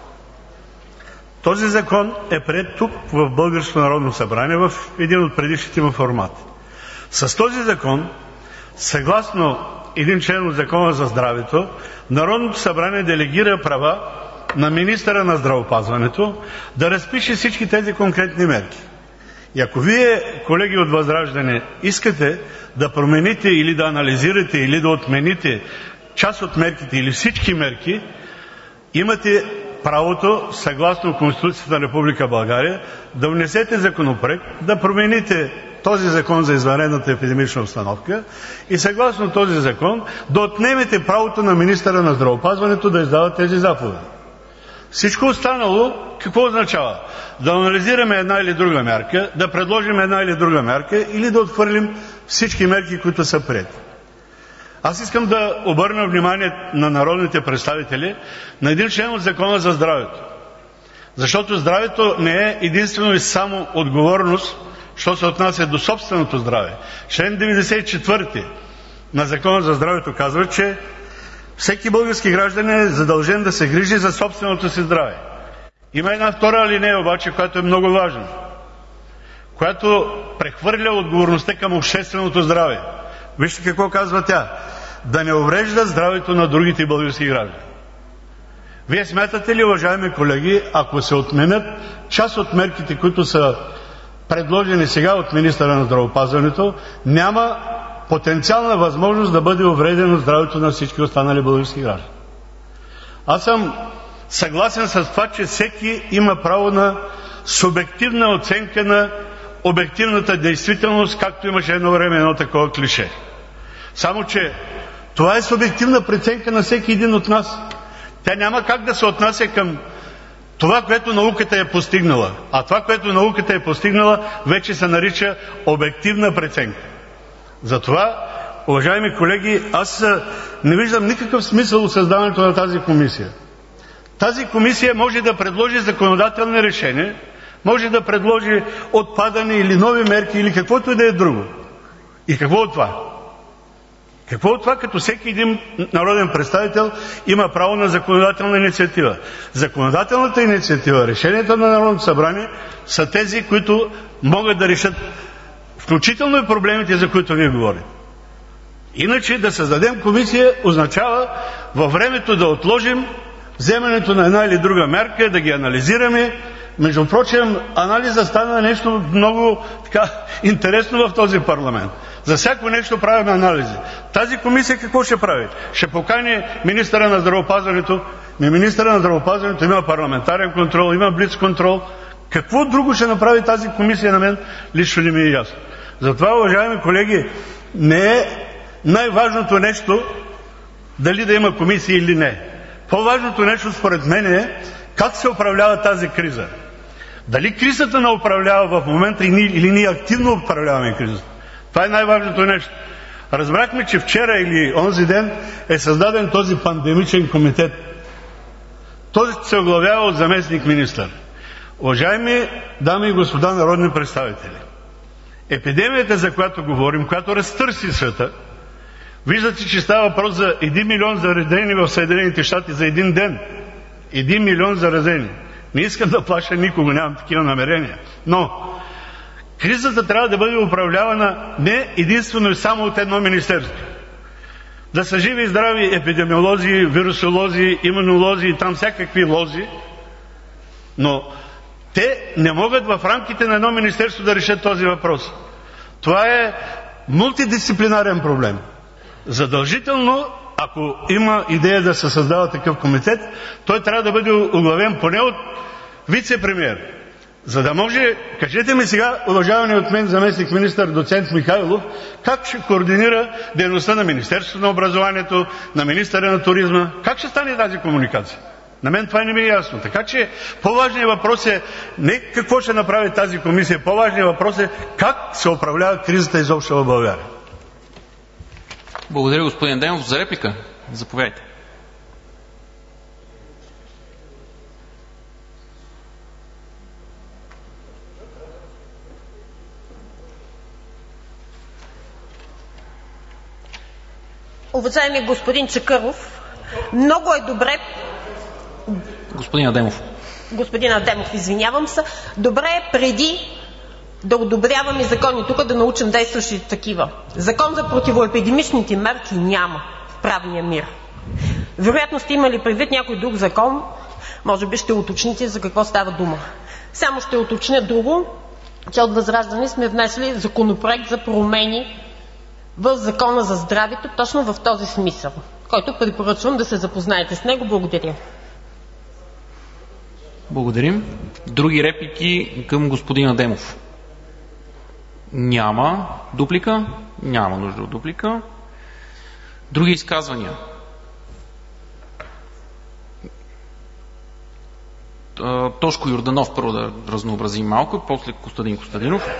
Този закон е приет тук в Българското народно събрание в един от предишните му формати. С този закон, съгласно един член от Закона за здравето, Народното събрание делегира права на министъра на здравеопазването да разпише всички тези конкретни мерки. И ако вие, колеги от ВЪЗРАЖДАНЕ, искате да промените или да анализирате, или да отмените част от мерките или всички мерки, имате правото, съгласно Конституцията на Република България, да внесете законопроект, да промените този закон за извънредната епидемична обстановка и съгласно този закон да отнемете правото на министъра на здравеопазването да издава тези заповеди. Всичко останало какво означава? Да анализираме една или друга мярка, да предложим една или друга мярка или да отхвърлим всички мерки, които са приети. Аз искам да обърна внимание на народните представители на един член от Закона за здравето. Защото здравето не е единствено и само отговорност, що се отнася до собственото здраве. Член деветдесет и четвърти на Закона за здравето казва, че всеки български гражданин е задължен да се грижи за собственото си здраве. Има една втора алинея обаче, която е много важна, която прехвърля отговорността към общественото здраве. Вижте какво казва тя. Да не уврежда здравето на другите български граждани. Вие смятате ли, уважаеми колеги, ако се отменят част от мерките, които са предложени сега от министъра на здравеопазването, няма потенциална възможност да бъде увредено здравето на всички останали български граждани? Аз съм съгласен с това, че всеки има право на субективна оценка на обективната действителност, както имаше едно време едно такова клише. Само че това е субективна преценка на всеки един от нас. Тя няма как да се отнася към това, което науката е постигнала. А това, което науката е постигнала, вече се нарича обективна преценка. Затова, уважаеми колеги, аз не виждам никакъв смисъл от създаването на тази комисия. Тази комисия може да предложи законодателни решения, Може да предложи отпадане или нови мерки, или каквото и да е друго. И какво от това? Какво от това, като всеки един народен представител има право на законодателна инициатива? Законодателната инициатива, решенията на Народното събрание са тези, които могат да решат включително и проблемите, за които вие говорите. Иначе да създадем комисия означава във времето да отложим вземането на една или друга мярка, да ги анализираме. Между прочим, анализа стана нещо много така интересно в този парламент. За всяко нещо правим анализи. Тази комисия какво ще прави? Ще покани министъра на здравеопазването. Ми министъра на здравеопазването има парламентарен контрол, има блицконтрол. Какво друго ще направи тази комисия, на мен лично не ми е ясно. Затова, уважаеми колеги, не е най-важното нещо дали да има комисия или не. По-важното нещо според мен е как се управлява тази криза. Дали кризата не управлява в момента или ние активно управляваме кризата. Това е най-важното нещо. Разбрахме, че вчера или онзи ден е създаден този пандемичен комитет. Този се оглавява от заместник-министър. Уважаеми дами и господа народни представители, епидемията, за която говорим, която разтърси света, виждате, че става въпрос за един милион заразени в Съединените щати за един ден. Един милион заразени. Не искам да плаша никого, нямам такива намерения. Но кризата трябва да бъде управлявана не единствено и само от едно министерство. Да са живи и здрави епидемиолози, вирусолози, имунолози и там всякакви лози, но те не могат в рамките на едно министерство да решат този въпрос. Това е мултидисциплинарен проблем. Задължително, ако има идея да се създава такъв комитет, той трябва да бъде оглавен поне от вице-премиер. За да може, кажете ми сега, уважавани от мен заместник-министър доцент Михайлов, как ще координира дейността на Министерството на образованието, на министъра на туризма? Как ще стане тази комуникация? На мен това не ми е ясно. Така че по-важният въпрос е не какво ще направи тази комисия, по-важният въпрос е как се управлява кризата изобщо в България. Благодаря, господин Адемов. За реплика? Заповядайте. Уважаеми господин Чакъров, много е добре... Господин Адемов. Господин Адемов, извинявам се. Добре е преди да одобряваме закони тук да научим действащите такива. Закон за противоепидемичните мерки няма в правния мир. Вероятно сте имали предвид някой друг закон, може би ще уточните за какво става дума. Само ще уточня друго, че от ВЪЗРАЖДАНЕ сме внесли законопроект за промени в Закона за здравето, точно в този смисъл, който препоръчвам да се запознаете с него. Благодаря. Благодарим. Други реплики към господин Адемов? Няма. Дуплика? Няма нужда от дуплика. Други изказвания? Тошко Йорданов първо да разнообразим малко, после Костадин Костадинов.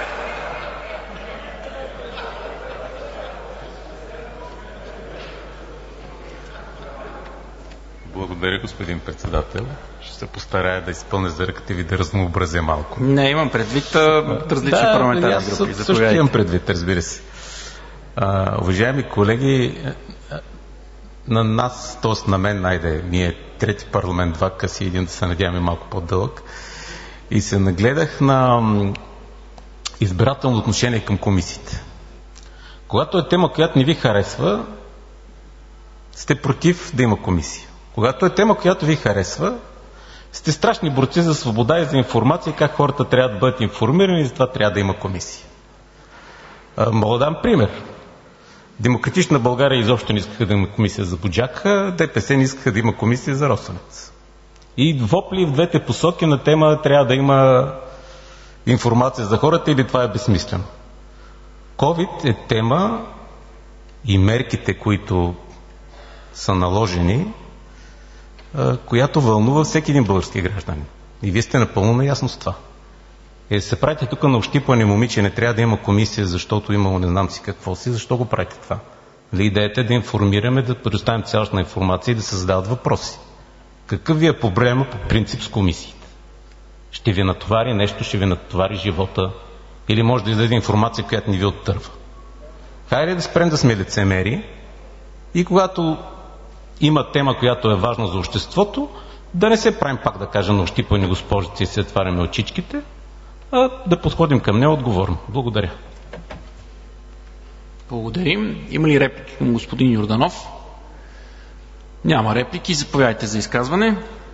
Благодаря, господин председател. Ще се постарая да изпълня заръката ви да разнообразя малко. Не, имам предвид различни да, парламентарни групи. Да, също имам предвид, разбира се. А, уважаеми колеги, на нас, т.е. на мен, найде, ми е трети парламент, два къси, един да се надяваме малко по-дълъг. И се нагледах на избирателно отношение към комисиите. Когато е тема, която не ви харесва, сте против да има комисия. Когато е тема, която ви харесва, сте страшни борци за свобода и за информация, как хората трябва да бъдат информирани и затова трябва да има комисия. А, мога да дам пример. Демократична България изобщо не искаха да има комисия за Буджака, ДПС не искаха да има комисия за Росенец. И вопли в двете посоки на тема трябва да има информация за хората или това е безсмислено. ковид е тема и мерките, които са наложени, която вълнува всеки един български гражданин. И вие сте напълно наясно с това. Е, се правите тук на общипане, момиче, не трябва да има комисия, защото имало не знам си какво си. Защо го правите това? Ли идеята е да информираме, да предоставим цялостна информация и да се задават въпроси. Какъв ви е проблема по принцип с комисиите? ще ви натовари нещо, ще ви натовари живота или може да издаде информация, която не ви оттърва. Хайде да спрем да сме лицемери и когато има тема, която е важна за обществото, да не се правим, пак да кажа, на ощипани госпожици и се отваряме очичките, а да подходим към нея отговорно. Благодаря. Благодарим. Има ли реплики към господин Йорданов? Няма реплики. Заповядайте за изказване.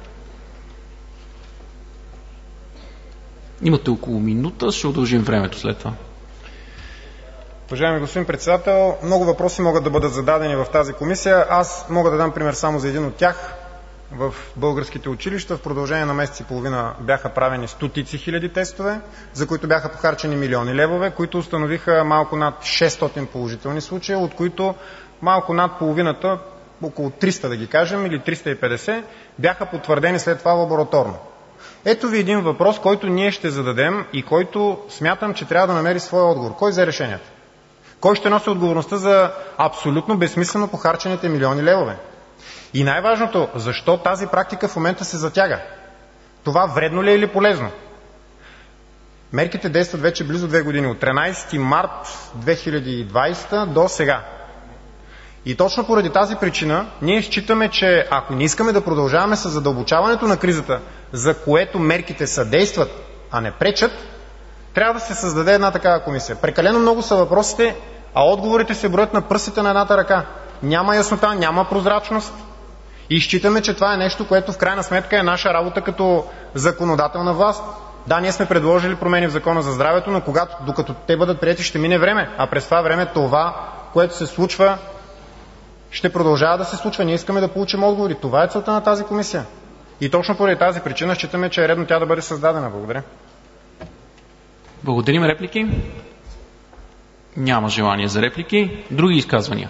Имате около минута. Ще удължим времето след това. Уважаеми господин председател, много въпроси могат да бъдат зададени в тази комисия. Аз мога да дам пример само за един от тях. В българските училища в продължение на месец и половина бяха правени стотици хиляди тестове, за които бяха похарчени милиони левове, които установиха малко над шестстотин положителни случая, от които малко над половината, около триста да ги кажем, или триста и петдесет, бяха потвърдени след това лабораторно. Ето ви един въпрос, който ние ще зададем и който смятам, че трябва да намери своя отговор. Кой взе решението? Кой ще носи отговорността за абсолютно безсмислено похарчените милиони левове? И най-важното, защо тази практика в момента се затяга? Това вредно ли е или полезно? Мерките действат вече близо две години, от тринадесети март две хиляди и двадесета до сега. И точно поради тази причина ние считаме, че ако не искаме да продължаваме с задълбочаването на кризата, за което мерките съдействат, а не пречат, трябва да се създаде една такава комисия. Прекалено много са въпросите, а отговорите се броят на пръстите на едната ръка. Няма яснота, няма прозрачност и считаме, че това е нещо, което в крайна сметка е наша работа като законодателна власт. Да, ние сме предложили промени в Закона за здравето, но когато, докато те бъдат приети, ще мине време, а през това време това, което се случва, ще продължава да се случва. Ние искаме да получим отговори. Това е целта на тази комисия. И точно поради тази причина считаме, че е редно тя да бъде създадена. Благодаря. Благодарим. Реплики? Няма желание за реплики. Други изказвания?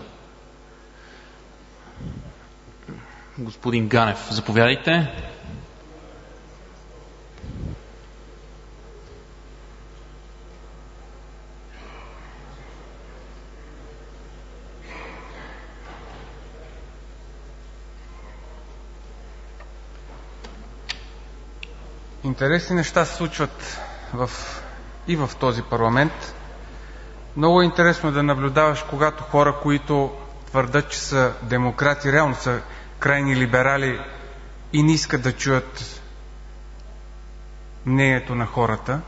Господин Ганев, заповядайте. Интересни неща се случват в, и в този парламент. Много е интересно да наблюдаваш, когато хора, които твърдят, че са демократи, реално са крайни либерали и не искат да чуят мнението на хората.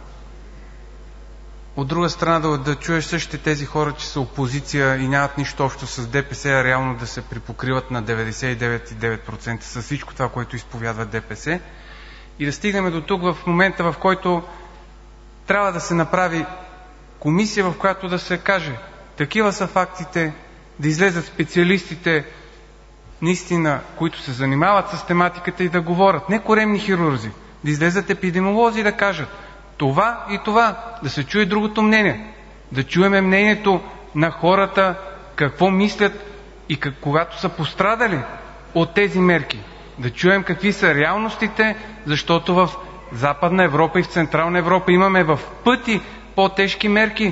От друга страна да, да чуеш същите тези хора, че са опозиция и нямат нищо общо с ДПС, а реално да се припокриват на деветдесет и девет цяло и девет процента с всичко това, което изповядва ДПС. И да стигнем до тук в момента, в който трябва да се направи комисия, в която да се каже такива са фактите, да излезат специалистите, наистина, които се занимават с тематиката и да говорят, не коремни хирурзи, да излезат епидемиолози и да кажат това и това, да се чуе другото мнение, да чуеме мнението на хората, какво мислят и как, когато са пострадали от тези мерки, да чуем какви са реалностите, защото в Западна Европа и в Централна Европа имаме в пъти по-тежки мерки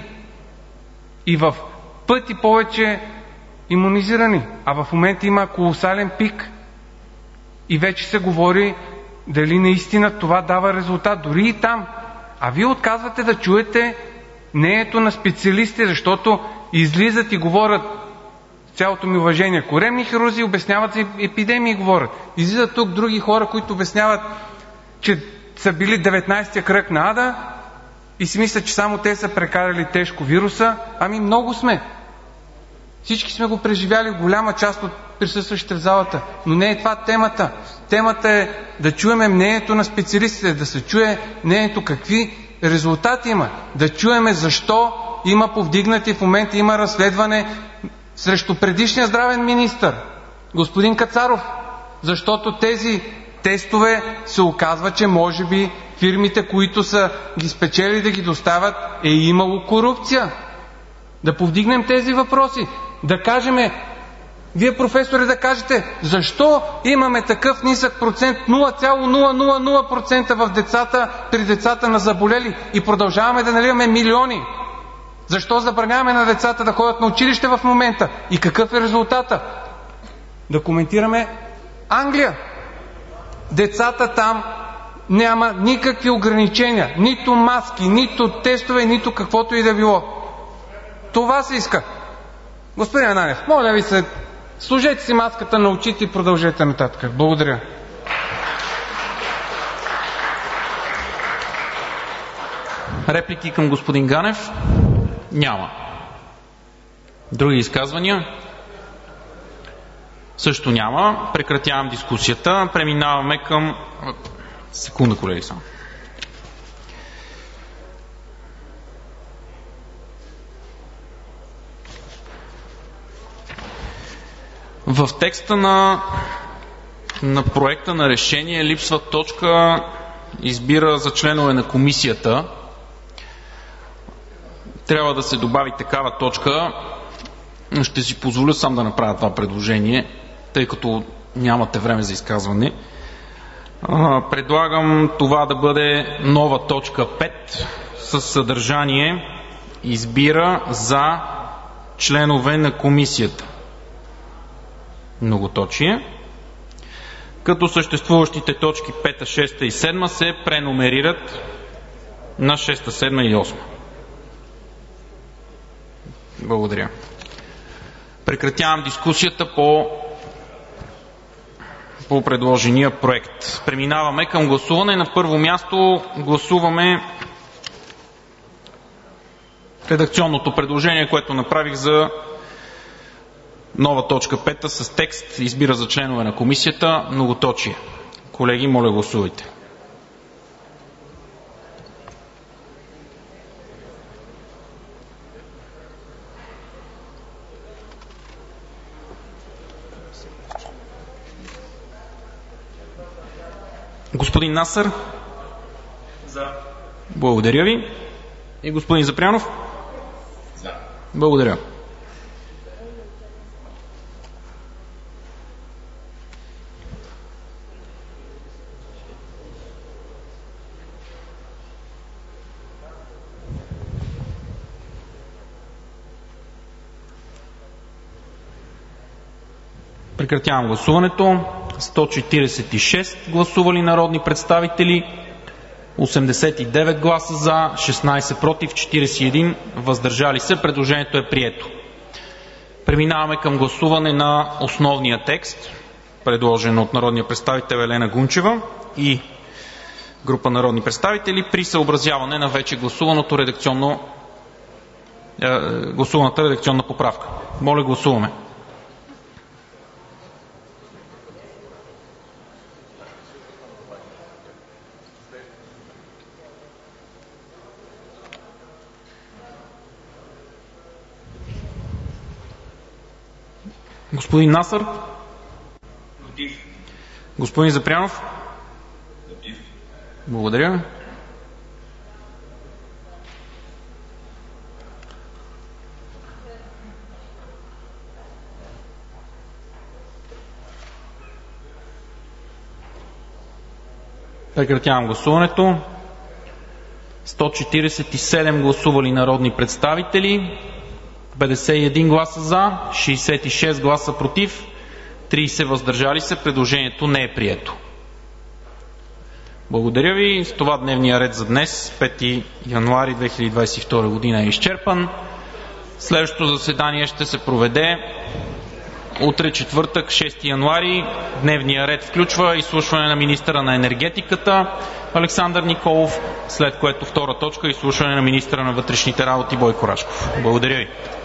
и в пъти повече имунизирани, а в момента има колосален пик и вече се говори дали наистина това дава резултат, дори и там. А вие отказвате да чуете мнението на специалисти, защото излизат и говорят, цялото ми уважение, коремни хирурзи обясняват за епидемии и говорят. Излизат тук други хора, които обясняват, че са били деветнадесетия кръг на ада и си мислят, че само те са прекарали тежко вируса. Ами много сме. Всички сме го преживяли, голяма част от присъстващите в залата. Но не е това темата. Темата е да чуеме мнението на специалистите, да се чуе мнението какви резултати има, да чуеме защо има повдигнати в момента, има разследване срещу предишния здравен министър, господин Кацаров, защото тези тестове се оказва, че може би фирмите, които са ги спечели да ги доставят, е имало корупция. Да повдигнем тези въпроси, да кажем, вие професори да кажете, защо имаме такъв нисък процент, нула цяло нула нула нула процента в децата, при децата на заболели и продължаваме да наливаме милиони. Защо забраняваме на децата да ходят на училище в момента и какъв е резултата? Да коментираме Англия. Децата там няма никакви ограничения, нито маски, нито тестове, нито каквото и да било. Това се иска. Господин Ананиев, моля ви се, сложете си маската на очите и продължете нататък. Благодаря. Реплики към господин Ганев? Няма. Други изказвания? Също няма. Прекратявам дискусията. Преминаваме към... Секунда, колеги, само. В текста на, на проекта на решение липсва точка избира за членове на комисията. Трябва да се добави такава точка. Ще си позволя сам да направя това предложение, тъй като нямате време за изказване. Предлагам това да бъде нова точка пет със съдържание избира за членове на комисията. Многоточие. Като съществуващите точки пета, шеста и седма се преномерират на шеста, седма и осма. Благодаря. Прекратявам дискусията по, по предложения проект. Преминаваме към гласуване. На първо място гласуваме редакционното предложение, което направих за нова точка пета с текст избира за членове на комисията многоточие. Колеги, моля гласувайте. Господин Насър? За. Благодаря ви. И господин Запрянов? За. Благодаря. Прекратявам гласуването. сто четиридесет и шест гласували народни представители, осемдесет и девет гласа за, шестнадесет против, четиридесет и един въздържали се. Предложението е прието. Преминаваме към гласуване на основния текст, предложен от народния представител Елена Гунчева и група народни представители при съобразяване на вече гласуваното редакционно, е, гласуваната редакционна поправка. Моля, гласуваме. Господин Насър? Против. Господин Запрянов? Против. Благодаря. Прекратявам гласуването. сто четиридесет и седем гласували народни представители, петдесет и един гласа за, шестдесет и шест гласа против, тридесет въздържали се. Предложението не е прието. Благодаря ви. С това дневният ред за днес, пети януари две хиляди двадесет и втора година, е изчерпан. Следващото заседание ще се проведе утре, четвъртък, шести януари. Дневният ред включва изслушване на министъра на енергетиката Александър Николов, след което втора точка – изслушване на министъра на вътрешните работи Бойко Рашков. Благодаря ви.